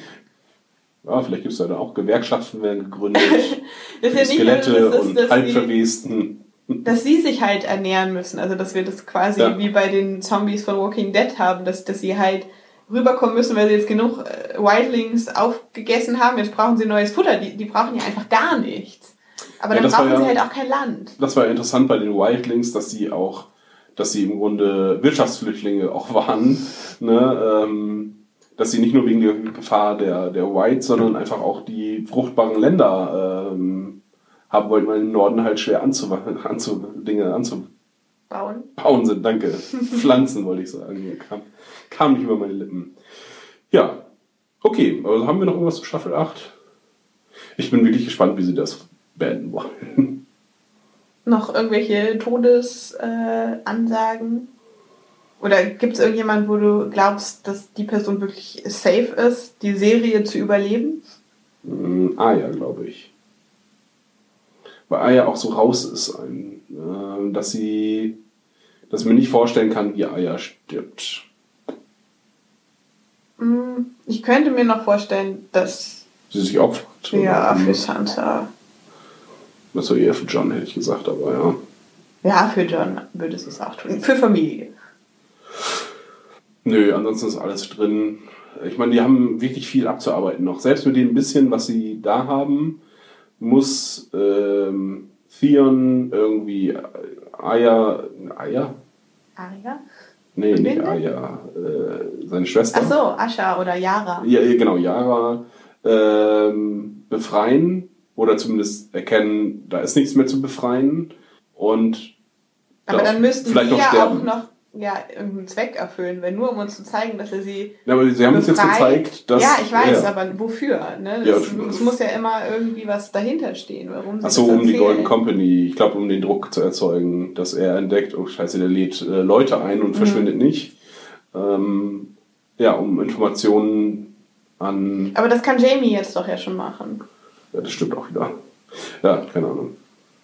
Ja, vielleicht gibt es da auch Gewerkschaften werden gegründet. Das ist ja nicht Skelette nur, das ist, und Halbverwesten. Dass sie sich halt ernähren müssen. Also dass wir das quasi ja. wie bei den Zombies von Walking Dead haben, dass, dass sie halt rüberkommen müssen, weil sie jetzt genug äh, Wildlings aufgegessen haben. Jetzt brauchen sie neues Futter. Die, die brauchen ja einfach gar nichts. Aber ja, dann brauchen ja, sie halt auch kein Land. Das war ja interessant bei den Wildlings, dass sie auch, dass sie im Grunde Wirtschaftsflüchtlinge auch waren. Ne? Ähm, dass sie nicht nur wegen der Gefahr der, der Whites, sondern einfach auch die fruchtbaren Länder ähm, haben wollten, weil im Norden halt schwer anzu, anzu, Dinge anzubauen Bauen sind. Danke. Pflanzen wollte ich sagen. Kam, kam nicht über meine Lippen. Ja, okay. Also haben wir noch irgendwas zu Staffel acht? Ich bin wirklich gespannt, wie sie das beenden wollen. Noch irgendwelche Todesansagen? Äh, Oder gibt es irgendjemanden, wo du glaubst, dass die Person wirklich safe ist, die Serie zu überleben? Mm, Arya, glaube ich. Weil Arya auch so raus ist, ein, äh, dass sie, dass ich mir nicht vorstellen kann, wie Arya stirbt. Ich könnte mir noch vorstellen, dass sie sich opfert. Ja, für Sansa. Das war eher für Jon, hätte ich gesagt, aber ja. Ja, für Jon würde sie es auch tun. Für Familie. Nö, ansonsten ist alles drin. Ich meine, die haben wirklich viel abzuarbeiten noch. Selbst mit dem bisschen, was sie da haben, muss ähm, Theon irgendwie Arya... Arya? Arya? Nee, nicht Arya. Äh, seine Schwester. Ach so, Asha oder Yara. Ja, genau, Yara ähm, befreien oder zumindest erkennen, da ist nichts mehr zu befreien. Und aber dann müssten die ja sterben. Auch noch ja, irgendeinen Zweck erfüllen, weil nur um uns zu zeigen, dass er sie ja, aber sie haben uns jetzt gezeigt, dass... Ja, ich weiß, ja. aber wofür? Ne? Das, ja, es muss ja immer irgendwie was dahinter stehen. Warum sie Ach so, um die Golden Company. Ich glaube, um den Druck zu erzeugen, dass er entdeckt, oh scheiße, der lädt äh, Leute ein und mhm. verschwindet nicht. Ähm, ja, um Informationen an... Aber das kann Jaime jetzt doch ja schon machen. Ja, das stimmt auch wieder. Ja, keine Ahnung.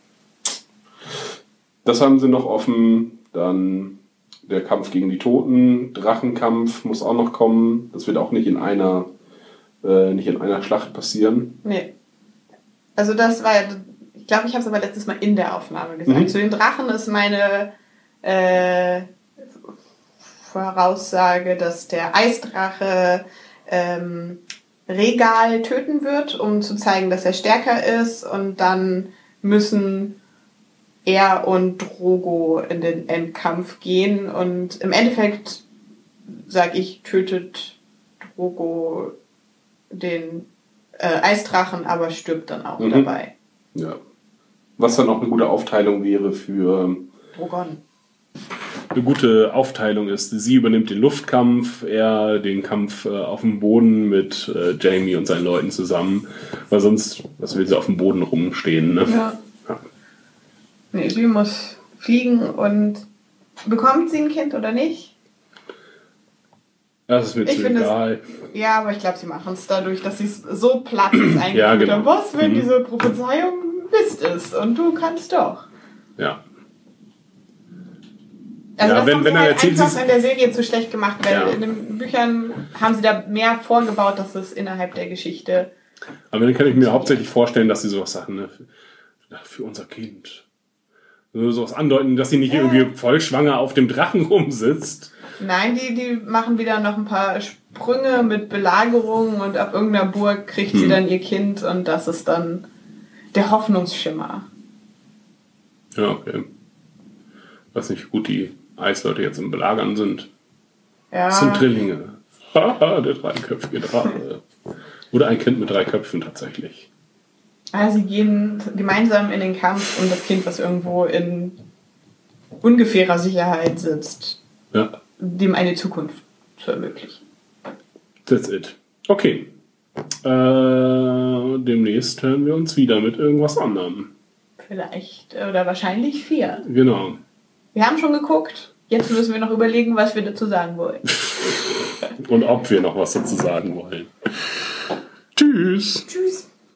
Das haben sie noch offen. Dann der Kampf gegen die Toten, Drachenkampf muss auch noch kommen. Das wird auch nicht in einer, äh, nicht in einer Schlacht passieren. Nee. Also das war, ich glaube, ich habe es aber letztes Mal in der Aufnahme gesagt. Mhm. Zu den Drachen ist meine äh, Voraussage, dass der Eisdrache ähm, Regal töten wird, um zu zeigen, dass er stärker ist, und dann müssen er und Drogo in den Endkampf gehen, und im Endeffekt, sag ich, tötet Drogo den äh, Eisdrachen, aber stirbt dann auch mhm. dabei. Ja. Was dann auch eine gute Aufteilung wäre für Drogon. Eine gute Aufteilung ist, sie übernimmt den Luftkampf, er den Kampf äh, auf dem Boden mit äh, Jaime und seinen Leuten zusammen, weil sonst, was will sie auf dem Boden rumstehen, ne? Ja. ja. Nee, sie muss fliegen. Und bekommt sie ein Kind oder nicht? Das ist mir Ich zu finde es- egal. Ja, aber ich glaube, sie machen es dadurch, dass sie es so platt eingeführt Ja, genau. haben. Was, wenn Mhm. diese Prophezeiung Mist ist und du kannst doch. Ja. Also Ja, das wenn- haben wenn sie er halt erzählt, einfach sie- in der Serie zu schlecht gemacht, weil Ja. in den Büchern haben sie da mehr vorgebaut, dass es innerhalb der Geschichte... Aber dann kann ich mir hauptsächlich vorstellen, dass sie sowas sagen, ne? Für, na, für unser Kind. So sowas andeuten, dass sie nicht Ja. irgendwie vollschwanger auf dem Drachen rumsitzt. Nein, die, die machen wieder noch ein paar Sprünge mit Belagerungen und auf irgendeiner Burg kriegt sie Hm. dann ihr Kind und das ist dann der Hoffnungsschimmer. Ja, okay. Weiß nicht, wie gut die Eisleute jetzt im Belagern sind. Ja, Das sind Drillinge. Haha, der dreiköpfige Drache. Oder ein Kind mit drei Köpfen tatsächlich. also sie gehen gemeinsam in den Kampf um das Kind, was irgendwo in ungefährer Sicherheit sitzt, Ja, dem eine Zukunft zu ermöglichen. that's it. Okay. Äh, demnächst hören wir uns wieder mit irgendwas anderem. Vielleicht oder wahrscheinlich vier. Genau. Wir haben schon geguckt. Jetzt müssen wir noch überlegen, was wir dazu sagen wollen. Und ob wir noch was dazu sagen wollen. Tschüss. Tschüss.